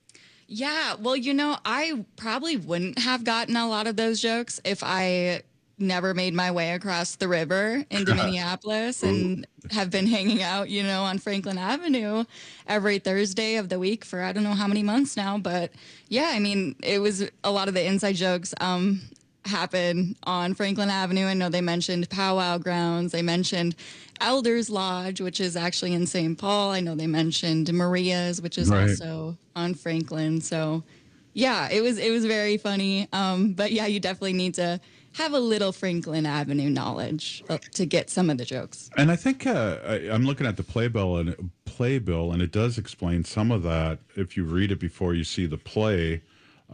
S25: Yeah, well, you know, I probably wouldn't have gotten a lot of those jokes if I never made my way across the river into Minneapolis and have been hanging out, you know, on Franklin Avenue every Thursday of the week for I don't know how many months now. But yeah, I mean, it was a lot of the inside jokes um, happen on Franklin Avenue. I know they mentioned powwow grounds. They mentioned Elders Lodge, which is actually in Saint Paul. I know they mentioned Maria's, which is
S24: Right.
S25: also on Franklin. So yeah, it was it was very funny. Um, but yeah, you definitely need to have a little Franklin Avenue knowledge uh, to get some of the jokes.
S24: And I think uh, I, I'm looking at the playbill and playbill, and it does explain some of that if you read it before you see the play.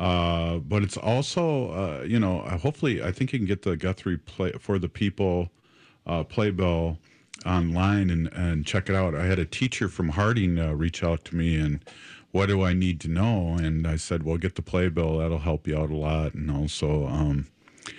S24: Uh, but it's also, uh, you know, hopefully, I think you can get the Guthrie play For the People uh, playbill online and, and check it out. I had a teacher from Harding uh, reach out to me, and what do I need to know? And I said, well, get the playbill. That'll help you out a lot. And also um,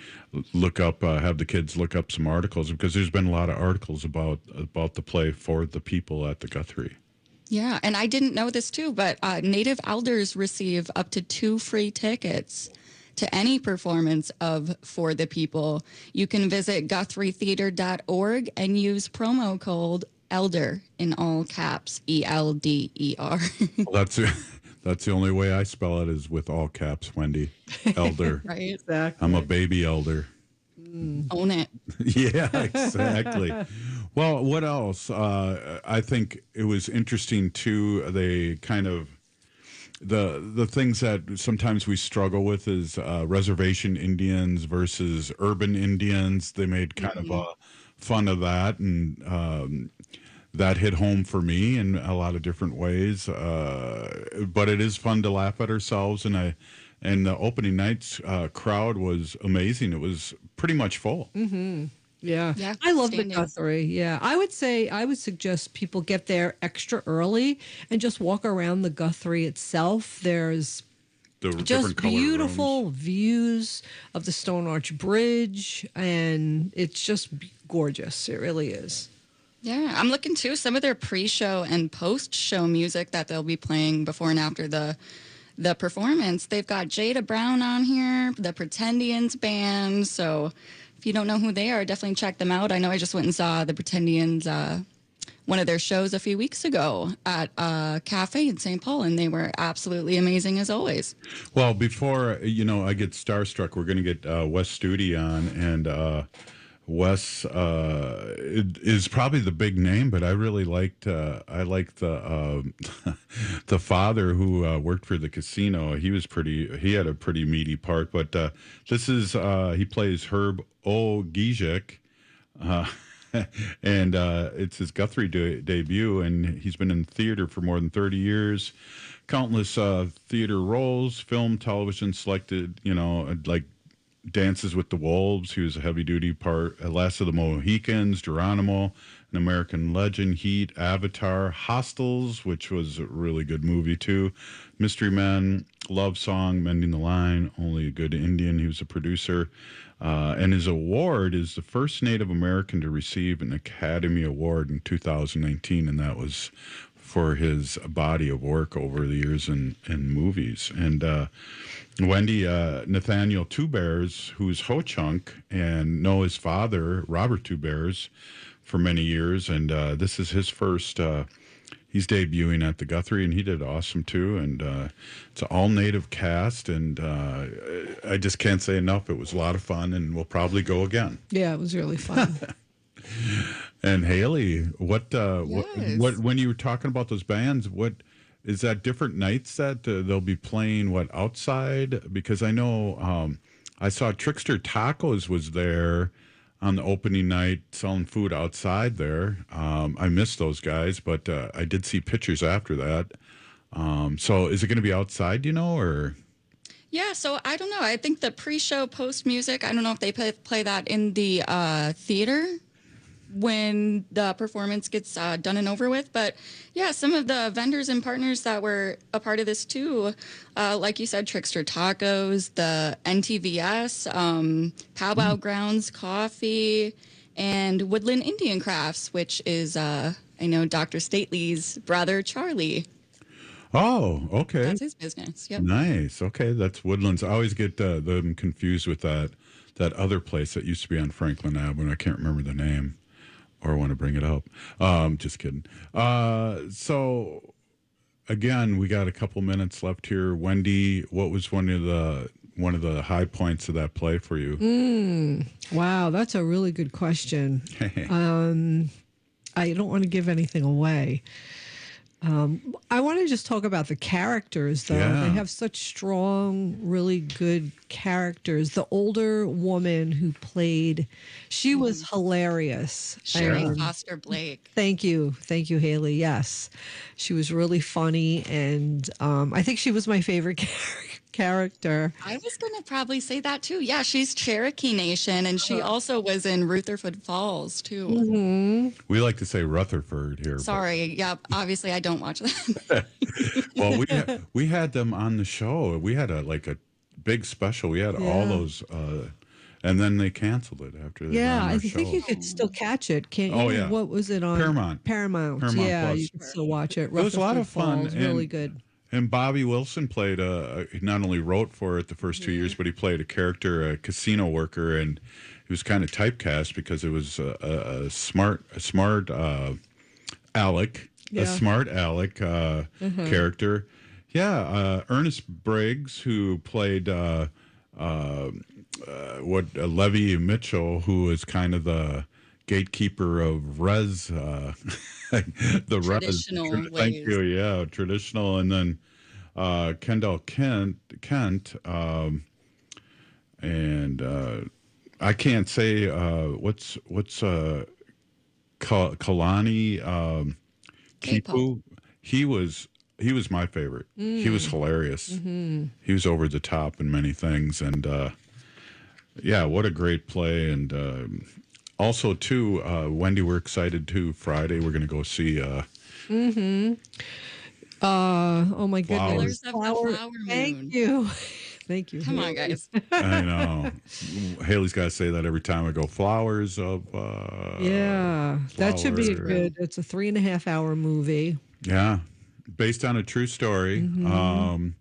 S24: look up, uh, have the kids look up some articles, because there's been a lot of articles about about the play For the People at the Guthrie.
S25: Yeah, and I didn't know this too, but uh, Native elders receive up to two free tickets to any performance of For the People. You can visit guthrie theater dot org and use promo code ELDER in all caps, E L D E R.
S24: Well, that's That's the only way I spell it is with all caps, Wendy. Elder.
S25: Right.
S17: Exactly.
S24: I'm a baby elder.
S25: Mm. Own it.
S24: Yeah, exactly. Well, what else? Uh, I think it was interesting too. They kind of the the things that sometimes we struggle with is uh, reservation Indians versus urban Indians. They made kind mm-hmm. of a fun of that, and um, that hit home for me in a lot of different ways. Uh, but it is fun to laugh at ourselves, and I. And the opening night's uh, crowd was amazing. It was pretty much full.
S17: Mm-hmm. Yeah.
S25: yeah.
S17: I love
S25: standing.
S17: the Guthrie. Yeah. I would say, I would suggest people get there extra early and just walk around the Guthrie itself. There's
S24: the
S17: just beautiful rooms. Views of the Stone Arch Bridge, and it's just gorgeous. It really is.
S25: Yeah, I'm looking too. Some of their pre-show and post-show music that they'll be playing before and after the the performance. They've got Jada Brown on here, the Pretendians band. So if you don't know who they are, definitely check them out. I know I just went and saw the Pretendians, uh, one of their shows a few weeks ago at a cafe in Saint Paul, and they were absolutely amazing as always.
S24: Well, before, you know, I get starstruck, we're going to get uh, Wes Studi on, and uh, Wes uh, is probably the big name, but I really liked uh, I liked the uh, the father who uh, worked for the casino. He was pretty. He had a pretty meaty part. But uh, this is uh, he plays Herb O'Gijic, uh, and uh, it's his Guthrie de- debut, and he's been in theater for more than thirty years. Countless uh, theater roles, film, television, selected. You know, like. Dances with the Wolves, he was a heavy-duty part, Last of the Mohicans, Geronimo, An American Legend, Heat, Avatar, Hostels, which was a really good movie, too, Mystery Men, Love Song, Mending the Line, Only a Good Indian, he was a producer, uh, and his award is the first Native American to receive an Academy Award in two thousand nineteen, and that was for his body of work over the years in, in movies. And uh, Wendy, uh, Nathaniel Two Bears, who's Ho-Chunk, and know his father, Robert Two Bears, for many years. And uh, this is his first, uh, he's debuting at the Guthrie, and he did awesome too. And uh, it's an all-native cast, and uh, I just can't say enough. It was a lot of fun, and we'll probably go again.
S17: Yeah, it was really fun.
S24: And Haley, what, uh,
S25: yes.
S24: what, what, when you were talking about those bands, what is that? Different nights that uh, they'll be playing what outside? Because I know um, I saw Trickster Tacos was there on the opening night selling food outside there. Um, I missed those guys, but uh, I did see pictures after that. Um, so is it going to be outside? Do you know, or?
S25: Yeah, so I don't know. I think the pre-show, post music. I don't know if they play, play that in the uh, theater when the performance gets uh, done and over with. But yeah, some of the vendors and partners that were a part of this too, uh, like you said, Trickster Tacos, the N T V S, um, Powwow mm. Grounds Coffee, and Woodland Indian Crafts, which is, uh, I know, Doctor Stately's brother, Charlie.
S24: Oh, okay.
S25: That's his business. Yep.
S24: Nice. Okay, that's Woodlands. I always get uh, them confused with that that other place that used to be on Franklin Avenue. I can't remember the name. Or want to bring it up. Um, just kidding. Uh, so, again, we got a couple minutes left here. Wendy, what was one of the one of the high points of that play for you?
S17: Mm, wow, that's a really good question. um, I don't want to give anything away. Um, I want to just talk about the characters, though.
S24: Yeah.
S17: They have such strong, really good characters. The older woman who played, she mm. was hilarious.
S25: Sherry
S17: um,
S25: Foster Blake.
S17: Thank you. Thank you, Haley. Yes. She was really funny, and um, I think she was my favorite character. character.
S25: I was going to probably say that too. Yeah, she's Cherokee Nation, and she also was in Rutherford Falls too.
S17: Mm-hmm.
S24: We like to say Rutherford here.
S25: Sorry, but... yeah, obviously I don't watch that.
S24: Well, we had, we had them on the show. We had a like a big special. We had yeah. all those, uh, and then they canceled it after. They
S17: yeah, I
S24: show.
S17: think you could still catch it. Can't you?
S24: Oh yeah.
S17: What was it on?
S24: Paramount.
S17: Paramount.
S24: Paramount
S17: yeah,
S24: Plus.
S17: You can still watch it.
S24: It was a lot of fun.
S17: Falls, really good.
S24: And Bobby Wilson played a, he not only wrote for it the first two years, but he played a character, a casino worker, and he was kind of typecast because it was a, a, a smart, a smart uh, Alec,
S17: yeah.
S24: a smart Alec uh,
S17: mm-hmm.
S24: character. Yeah, uh, Ernest Briggs, who played uh, uh, uh, what uh, Levy Mitchell, who is kind of the gatekeeper of res, uh, the
S25: Traditional
S24: res. Thank
S25: ways.
S24: you. Yeah, traditional, and then uh, Kendall Kent, Kent, um, and uh, I can't say uh, what's what's uh, Ka- Kalani um, Kipu. He was. He was my favorite. Mm. He was hilarious.
S17: Mm-hmm.
S24: He was over the top in many things, and uh, yeah, what a great play! And uh, also, too, uh, Wendy, we're excited too. Friday, we're going to go see. Uh,
S17: mm-hmm. Uh, oh my
S24: Flowers.
S17: goodness!
S25: Of the flower moon.
S17: Thank you, thank you.
S25: Come on, guys.
S24: I know. Haley's got to say that every time I go. Flowers of. Uh,
S17: yeah, that should be a
S24: Flowers.
S17: good. It's a three and a half hour movie.
S24: Yeah. Based on a true story,
S17: Mhm.
S24: um,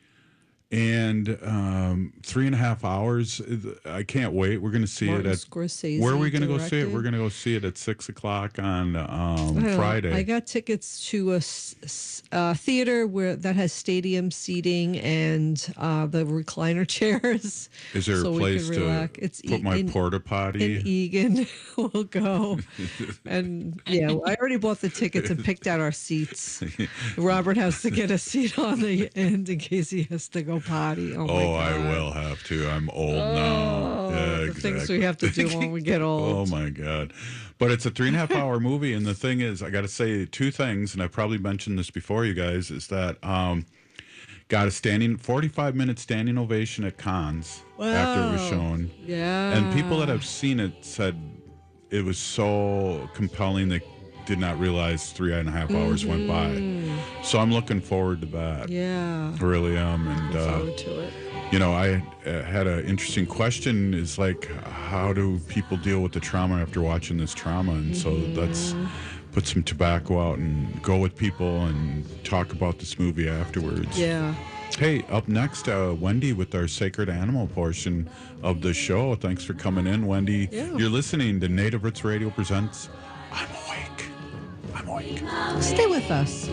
S24: and um, three and a half hours. I can't wait. We're going to see
S17: Martin
S24: it at.
S17: Scorsese
S24: Where are we going to go see it?
S17: directed.
S24: We're going to go see it at six o'clock on um,
S17: Well,
S24: Friday.
S17: I got tickets to a s- s- uh, theater where that has stadium seating and uh, the recliner chairs.
S24: Is there
S17: so
S24: a
S17: we
S24: place
S17: can
S24: to
S17: relax. It's
S24: put
S17: E-
S24: my
S17: in-
S24: porta potty?
S17: In Egan, we'll go. And yeah, I already bought the tickets and picked out our seats. Robert has to get a seat on the end in case he has to go potty. Oh, my
S24: Oh, I
S17: God.
S24: will have to. I'm old
S17: Oh,
S24: now. Yeah,
S17: the
S24: exactly.
S17: things we have to do when we get old.
S24: Oh my God! But it's a three and a half hour movie, and the thing is, I got to say two things, and I probably mentioned this before, you guys, is that um, got a standing forty-five minute standing ovation at Cannes after it was
S17: Wow.
S24: shown.
S17: Yeah.
S24: And people that have seen it said it was so compelling they did not realize three and a half hours went by.
S17: Mhm.
S24: So I'm looking forward to that.
S17: Yeah.
S24: I really am, and
S17: Look
S24: uh,
S17: forward to it.
S24: you know, I uh, had an interesting question is like, how do people deal with the trauma after watching this trauma? And so let's put some tobacco out and go with people and talk about this movie afterwards.
S17: Yeah.
S24: Hey, up next, uh, Wendy with our sacred animal portion of the show. Thanks for coming in, Wendy.
S17: Yeah.
S24: You're listening to Native Roots Radio presents I'm Awake. I'm Awake.
S17: Stay with us.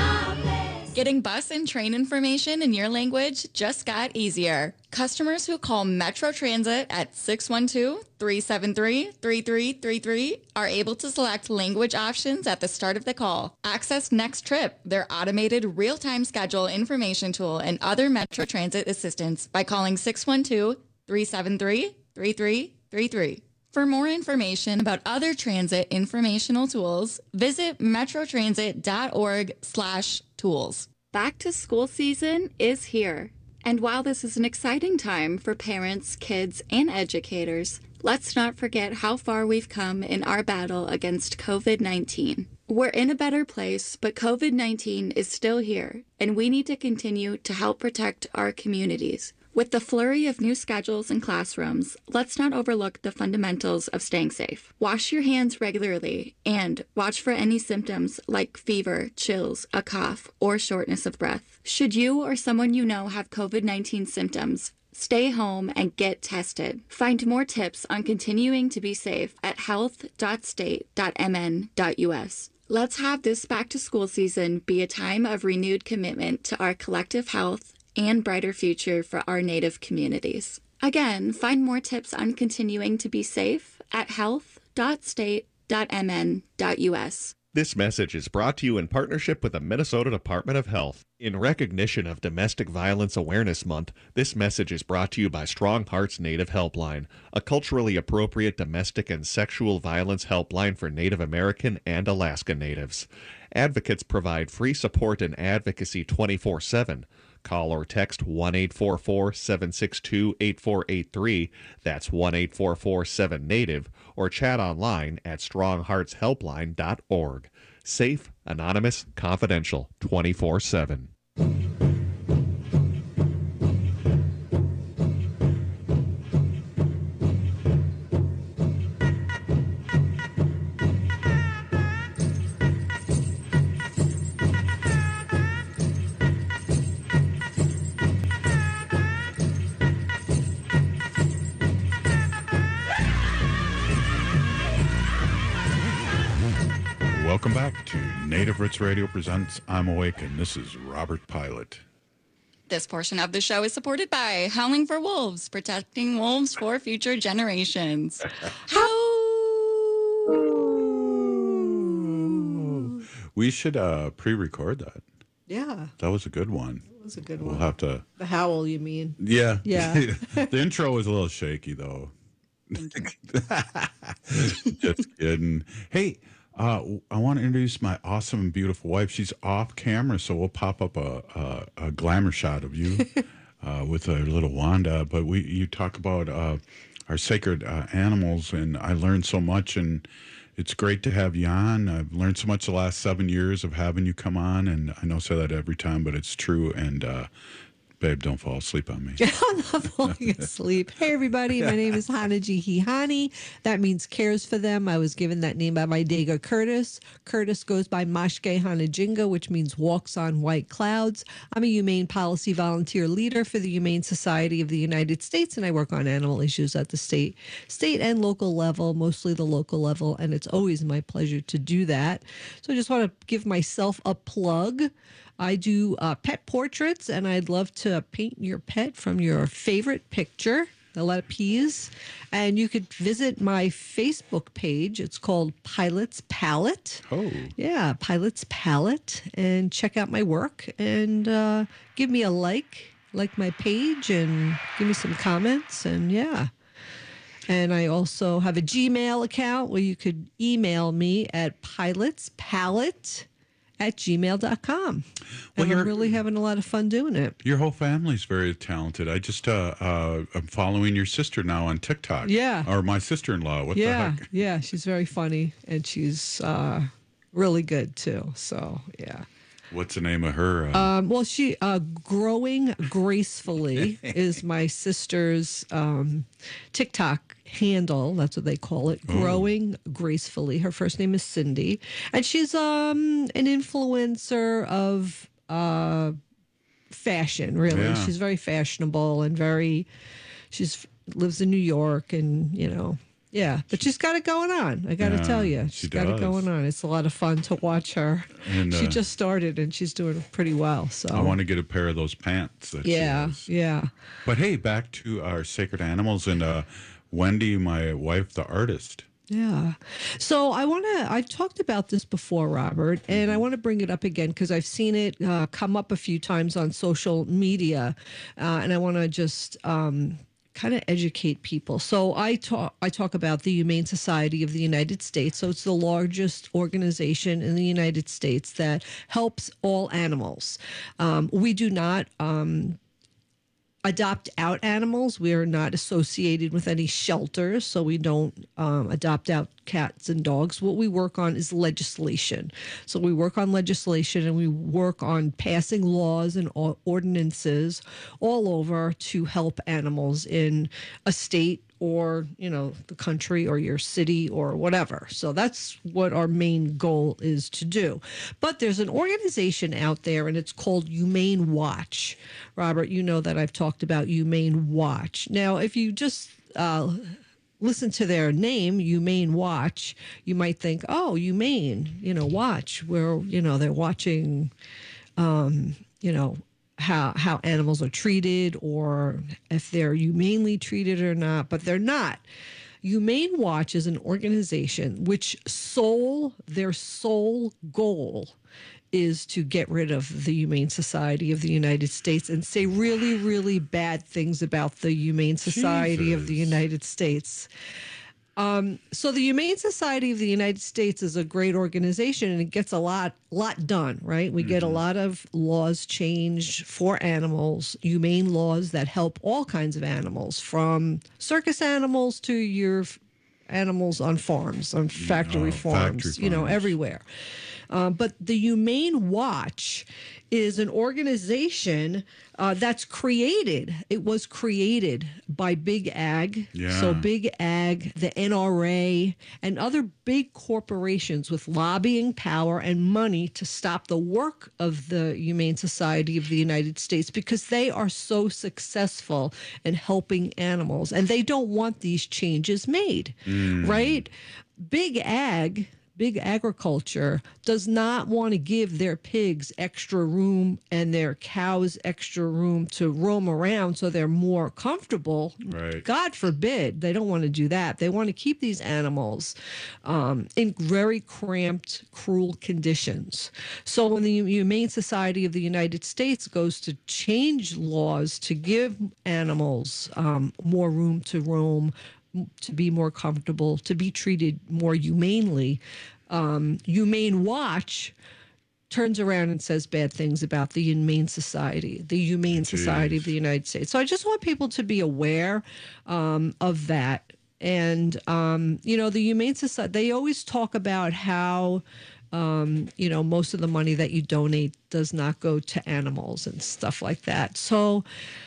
S25: Getting bus and train information in your language just got easier. Customers who call Metro Transit at six one two, three seven three, three three three three are able to select language options at the start of the call. Access Next Trip, their automated real-time schedule information tool, and other Metro Transit assistance by calling six one two, three seven three, three three three three. For more information about other transit informational tools, visit metrotransit.org slash tools.
S1: Back to school season is here. And while this is an exciting time for parents, kids, and educators, let's not forget how far we've come in our battle against covid nineteen. We're in a better place, but covid nineteen is still here, and we need to continue to help protect our communities. With the flurry of new schedules and classrooms, let's not overlook the fundamentals of staying safe. Wash your hands regularly and watch for any symptoms like fever, chills, a cough, or shortness of breath. Should you or someone you know have covid nineteen symptoms, stay home and get tested. Find more tips on continuing to be safe at health dot state dot m n dot u s. Let's have this back to school season be a time of renewed commitment to our collective health and brighter future for our Native communities. Again, find more tips on continuing to be safe at health dot state dot m n dot u s.
S6: This message is brought to you in partnership with the Minnesota Department of Health. In recognition of Domestic Violence Awareness Month, this message is brought to you by Strong Hearts Native Helpline, a culturally appropriate domestic and sexual violence helpline for Native American and Alaska Natives. Advocates provide free support and advocacy twenty-four seven. Call or text one eight four four, seven six two, eight four eight three, that's one eight four four seven NATIVE, or chat online at strong hearts helpline dot org. Safe, anonymous, confidential, twenty-four seven.
S24: Welcome back to Native Roots Radio presents I'm Awake, and this is Robert Pilot.
S25: This portion of the show is supported by Howling for Wolves, protecting wolves for future generations.
S24: We should uh, pre-record that.
S17: Yeah.
S24: That was a good one.
S17: That was a good
S24: We'll
S17: one.
S24: have to.
S17: The howl, you mean?
S24: Yeah.
S17: Yeah.
S24: The intro was a little shaky, though. Just kidding. Hey, uh, I want to introduce my awesome and beautiful wife. She's off camera, so we'll pop up a, a, a glamour shot of you uh, with a little Wanda. But we, you talk about uh, our sacred uh, animals, and I learned so much, and it's great to have you on. I've learned so much the last seven years of having you come on, and I know I say that every time, but it's true. And uh, babe, don't fall asleep on me.
S17: I'm not falling asleep. Hey, everybody. My name is Hana Jihihani. That means cares for them. I was given that name by my Dega Curtis. Curtis goes by Mashke Hanajinga, which means walks on white clouds. I'm a humane policy volunteer leader for the Humane Society of the United States, and I work on animal issues at the state, state and local level, mostly the local level, and it's always my pleasure to do that. So I just want to give myself a plug. I do uh, pet portraits, and I'd love to paint your pet from your favorite picture, a lot of peas. And you could visit my Facebook page. It's called Pilot's Palette.
S24: Oh.
S17: Yeah, Pilot's Palette. And check out my work and uh, give me a like, like my page, and give me some comments. And yeah. And I also have a Gmail account where you could email me at pilotspalette at gmail dot com.
S24: Well,
S17: And
S24: you're-
S17: I'm really having a lot of fun doing it.
S24: Your whole family's very talented. I just, uh, uh, I'm following your sister now on TikTok.
S17: Yeah.
S24: Or my sister-in-law. What
S17: yeah,
S24: the heck?
S17: yeah, she's very funny, and she's uh, really good too. So yeah.
S24: What's the name of her? Uh,
S17: Um, well, she uh, Growing Gracefully is my sister's um, TikTok handle. That's what they call it.
S24: Oh.
S17: Growing Gracefully. Her first name is Cindy, and she's um, an influencer of uh, fashion. Really,
S24: Yeah.
S17: she's very fashionable and very. She's lives in New York, and you know. Yeah, but she's got it going on. I got to
S24: Yeah,
S17: tell you,
S24: she
S17: she's got it
S24: does.
S17: going on. It's a lot of fun to watch her.
S24: And,
S17: she
S24: uh,
S17: just started, and she's doing pretty well. So
S24: I want to get a pair of those pants. That she
S17: yeah,
S24: has.
S17: yeah.
S24: But hey, back to our sacred animals and uh, Wendy, my wife, the artist.
S17: Yeah. So I want to, I've talked about this before, Robert, and I want to bring it up again because I've seen it uh, come up a few times on social media. Uh, and I want to just um, kind of educate people. So I talk, I talk about the Humane Society of the United States. So it's the largest organization in the United States that helps all animals. Um, we do not, um, adopt out animals. We are not associated with any shelters, so we don't um, adopt out cats and dogs. What we work on is legislation. So we work on legislation, and we work on passing laws and or- ordinances all over to help animals in a state or, you know, the country or your city or whatever. So that's what our main goal is to do. But there's an organization out there, and it's called Humane Watch. Robert, you know that I've talked about Humane Watch. Now, if you just uh, listen to their name, Humane Watch, you might think, oh, humane, you know, watch, where, you know, they're watching, um, you know, how how animals are treated, or if they're humanely treated or not, but they're not. Humane Watch is an organization which sole their sole goal is to get rid of the Humane Society of the United States and say really, really bad things about the Humane Society of the United States. Um, so the Humane Society of the United States is a great organization, and it gets a lot, lot done, right? We mm-hmm. get a lot of laws changed for animals, humane laws that help all kinds of animals, from circus animals to your animals on farms, on factory,
S24: oh,
S17: farms,
S24: factory
S17: you know,
S24: farms.
S17: everywhere. Uh, but the Humane Watch is an organization uh, that's created. It was created by Big Ag.
S24: Yeah.
S17: So Big Ag, the N R A, and other big corporations with lobbying power and money to stop the work of the Humane Society of the United States, because they are so successful in helping animals, and they don't want these changes made,
S24: Mm.
S17: right? Big Ag... big agriculture does not want to give their pigs extra room and their cows extra room to roam around so they're more comfortable.
S24: Right.
S17: God forbid. They don't want to do that. They want to keep these animals um, in very cramped, cruel conditions. So when the Humane Society of the United States goes to change laws to give animals um, more room to roam, to be more comfortable, to be treated more humanely, um, Humane Watch turns around and says bad things about the Humane Society, the Humane Jeez. Society of the United States. So I just want people to be aware um, of that. And, um, you know, the Humane Society, they always talk about how, um, you know, most of the money that you donate does not go to animals and stuff like that. So,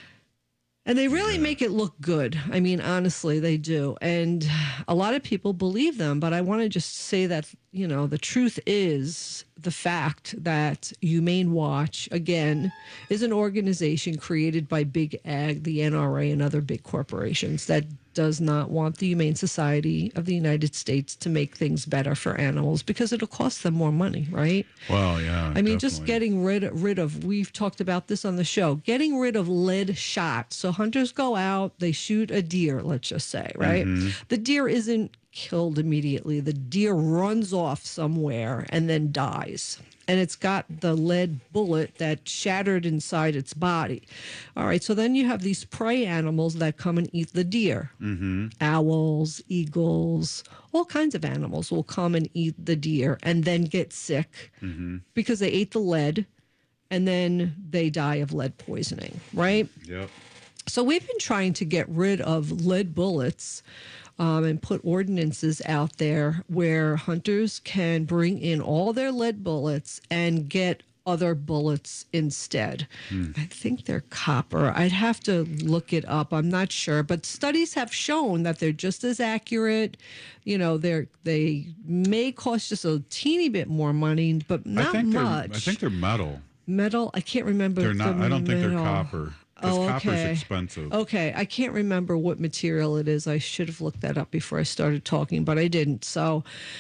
S17: and they really make it look good. I mean, honestly, they do. And a lot of people believe them. But I want to just say that, you know, the truth is the fact that Humane Watch, again, is an organization created by Big Ag, the N R A, and other big corporations that does not want the Humane Society of the United States to make things better for animals because it'll cost them more money, right?
S24: Well, yeah.
S17: I mean,
S24: definitely. Just
S17: getting rid, rid of, we've talked about this on the show, getting rid of lead shots. So hunters go out, they shoot a deer, let's just say, right? Mm-hmm. The deer isn't killed immediately. The deer runs off somewhere and then dies. And it's got the lead bullet that shattered inside its body. All right, so then you have these prey animals that come and eat the deer.
S24: Mm-hmm.
S17: Owls, eagles, all kinds of animals will come and eat the deer and then get sick
S24: mm-hmm.
S17: because they ate the lead and then they die of lead poisoning, right?
S24: Yep.
S17: So we've been trying to get rid of lead bullets Um, and put ordinances out there where hunters can bring in all their lead bullets and get other bullets instead.
S24: Hmm.
S17: I think they're copper. I'd have to look it up. I'm not sure. But studies have shown that they're just as accurate. You know, they're they may cost just a teeny bit more money, but not
S24: I think
S17: much.
S24: They're, I think they're metal.
S17: Metal? I can't remember.
S24: They're not.
S17: The
S24: I don't
S17: metal.
S24: think they're copper. Because
S17: Oh,
S24: copper's
S17: okay.
S24: expensive.
S17: Okay, I can't remember what material it is. I should have looked that up before I started talking, but I didn't. So,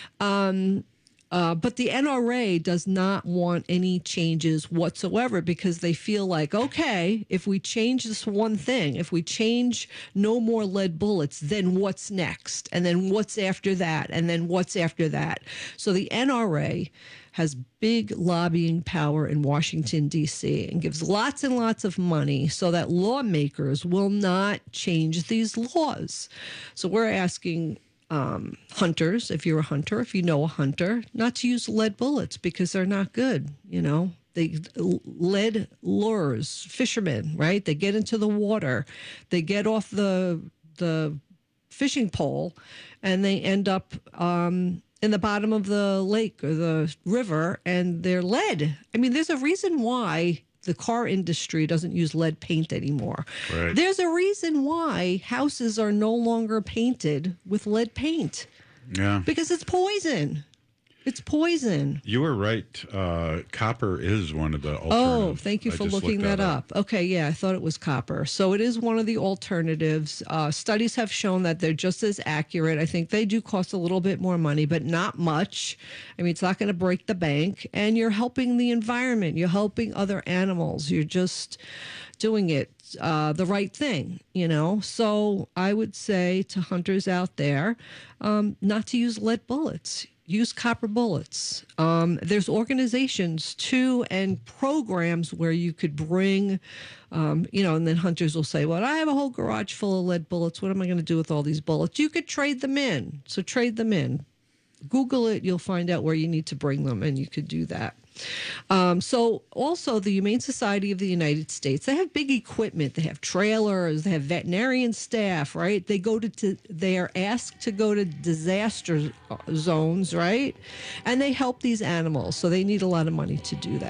S17: um, uh, but the N R A does not want any changes whatsoever because they feel like, okay, if we change this one thing, if we change no more lead bullets, then what's next? And then what's after that? And then what's after that? So the N R A has big lobbying power in Washington, D C, and gives lots and lots of money so that lawmakers will not change these laws. So we're asking um, hunters, if you're a hunter, if you know a hunter, not to use lead bullets because they're not good, you know. They lead lures, fishermen, right? They get into the water, they get off the the fishing pole, and they end up um, in the bottom of the lake or the river, and they're lead. I mean, there's a reason why the car industry doesn't use lead paint anymore.
S24: Right.
S17: There's a reason why houses are no longer painted with lead paint.
S24: Yeah.
S17: Because it's poison. It's poison.
S24: You were right. Uh, copper is one of the alternatives.
S17: Oh, thank you
S24: I
S17: for
S24: just
S17: looking
S24: looked
S17: that up. Okay, yeah, I thought it was copper. So it is one of the alternatives. Uh, studies have shown that they're just as accurate. I think they do cost a little bit more money, but not much. I mean, it's not going to break the bank. And you're helping the environment. You're helping other animals. You're just doing it uh, the right thing, you know? So I would say to hunters out there um, not to use lead bullets. Use copper bullets. Um, there's organizations too and programs where you could bring, um, you know, and then hunters will say, well, I have a whole garage full of lead bullets. What am I going to do with all these bullets? You could trade them in. So trade them in. Google it. You'll find out where you need to bring them, and you could do that. Um, so also the Humane Society of the United States, they have big equipment. They have trailers, they have veterinarian staff, right? They go to, to they are asked to go to disaster zones, right? And they help these animals. So they need a lot of money to do that.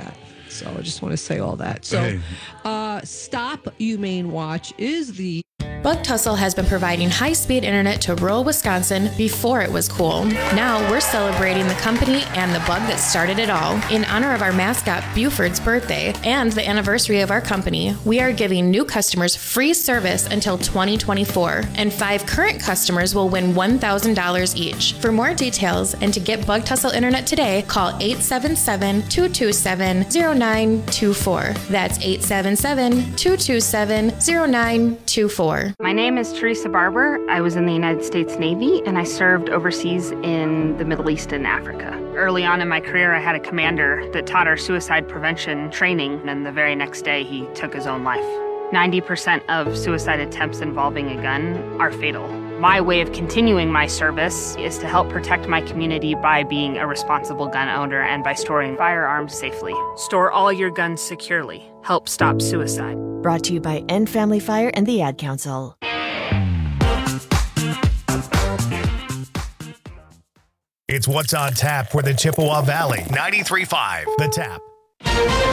S17: So I just want to say all that. So
S24: Hey.
S17: uh, Stop Humane Watch is the
S4: Bug Tussle has been providing high-speed internet to rural Wisconsin before it was cool. Now we're celebrating the company and the bug that started it all. In honor of our mascot Buford's birthday and the anniversary of our company, we are giving new customers free service until twenty twenty-four, and five current customers will win one thousand dollars each. For more details and to get Bug Tussle internet today, call eight seven seven, two two seven, zero nine two four. That's eight seven seven, two two seven, zero nine two four.
S12: My name is Teresa Barber. I was in the United States Navy and I served overseas in the Middle East and Africa. Early on in my career, I had a commander that taught our suicide prevention training, and the very next day he took his own life. ninety percent of suicide attempts involving a gun are fatal. My way of continuing my service is to help protect my community by being a responsible gun owner and by storing firearms safely. Store all your guns securely. Help stop suicide.
S13: Brought to you by End Family Fire and the Ad Council.
S2: It's What's on Tap for the Chippewa Valley. ninety-three point five The Tap.